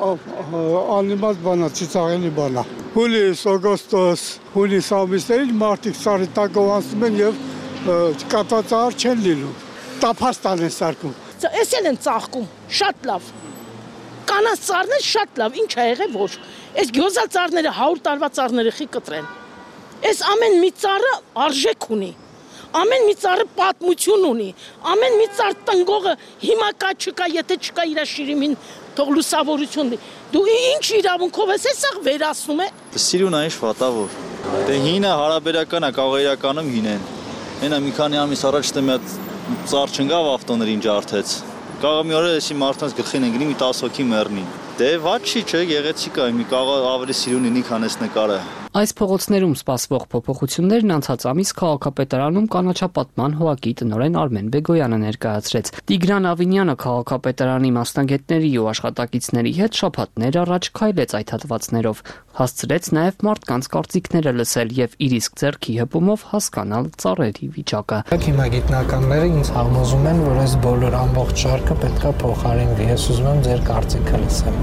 անիմաստ բանա, ծիծաղելի բանա։ Հուլիս, օգոստոս, հուլիս ամիսներին մարդիկ ծառի տակով անցնում են եւ կատածառ չեն լինում։ Տափաստան են սարքում։ Էս էլ են ծաղկում, շատ լավ։ Կանաց ծառներ շատ լավ, ինչ ա եղել ոչ։ Այս գյոզալ ծառները հարյուր տարվա ծառները խի կտրեն։ Այս ամեն մի ծառը արժեք ունի։ Ամեն մի ծառը պատմություն ունի, ամեն մի ծառ տնգողը հիմա կա չկա, եթե չկա իր շիրիմին թող լուսավորություն դի։ Դու ինչ իրավունքով ես սա վերացնում է։ Սիրուն է ինչ վատավոր։ Դե հինը հարաբերական է, կարող է իրականում հինեն։ Հենա մի քանի ամիս առաջ դե մի հատ ծառ չնգավ ավտոներին ջարդեց։ Կարող մի օր էսի մարդկանց գլխին են գնի մի տասը հոգի մեռնի։ Դե ված չի, չէ, գեղեցիկ է, մի կարող ավելի սիրուն լինի, քան այս նկարը։ Այս փողոցներում սպասվող փոփոխություններն անցած ամիս քաղաքապետարանում կանաչապատման հողակի տնօրեն Արմեն Բեգոյանը ներկայացրեց։ Տիգրան Ավինյանը քաղաքապետարանի մասնագետների ու աշխատակիցների հետ շաբաթներ առաջ քայլեց այդ հատվածներով, հասցրեց նաև մարդկանց կարծիքները լսել եւ իր իսկ ձեռքի հպումով հասկանալ ծառերի վիճակը։ Հիմա գիտնականները ինձ համոզում են, որ այս բոլոր ամբողջ շարքը պետքա փոխարինվի։ Ես ուզում եմ ձեր կարծիքը լսեմ։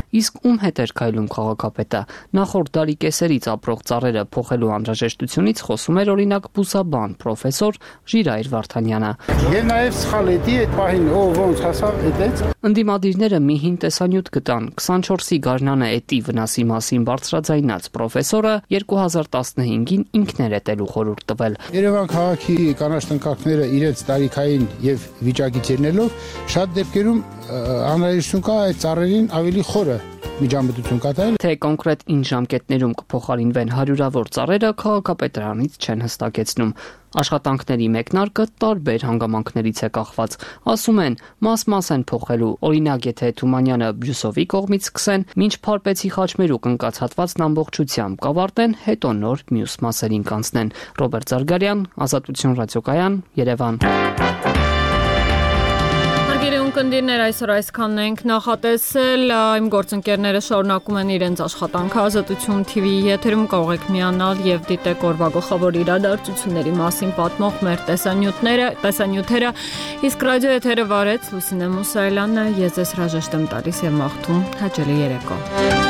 Իսկ ում հետ էր քայլում քաղաքապետը։ Նախորդ դարի կեսերից ապրող ծառերը փոխելու անհրաժեշտությունից խոսում էր օրինակ բուսաբան պրոֆեսոր Ժիրայր Վարդանյանը։ Եվ նաև սխալ էդի այդ պահին ով ոնց հասավ այդից։ Ընդդիմադիրները մի հին տեսանյութ գտան։ քսանչորսի գարնանը էտի վնասի մասին բարձրաձայնած պրոֆեսորը երկու հազար տասնհինգին ինքն էր էտելու խորհուրդ տվել։ Երևան քաղաքի կանաչ տնկակները իրենց տարիքային եւ վիճակից ելնելով շատ դեպքերում անհրաժեշտություն կա այդ ծառերին ավելի խորը միջամտություն կատարել։ Թե կոնկրետ ինչ ժամկետներում կփոխարինվեն հարյուրավոր ծառերը քաղաքապետարանից չեն հստակեցնում։ Աշխատանքների մեկնարկը տարբեր հանգամանքներից է կախված։ Ասում են, մաս-մաս են փոխելու, օրինակ եթե Թումանյանը Բրյուսովի կողմից սկսեն, մինչ Փարպեցի խաչմերուկ ընկած հատվածն ամբողջությամբ կավարտեն, հետո նոր մյուս մասերին կանցնեն։ Ռոբերտ Զարգարյան, Ազատություն ռադիոկայան, Երևան։ Կնդիրներ այսօր այսքանն ենք նախատեսել, իմ գործընկերները շարունակում են իրենց աշխատանքը Ազատություն թի վի եթերում կարող եք միանալ եւ դիտեք օրվա գլխավոր իրադարձությունների մասին պատմող մեր տեսանյութները, տեսանյութերը, իսկ ռադիո եթերը վարեց Լուսինե Մուսայելյանը, ես ձեզ հրաժեշտ եմ տալիս եւ մաղթում հաճելի երեկո։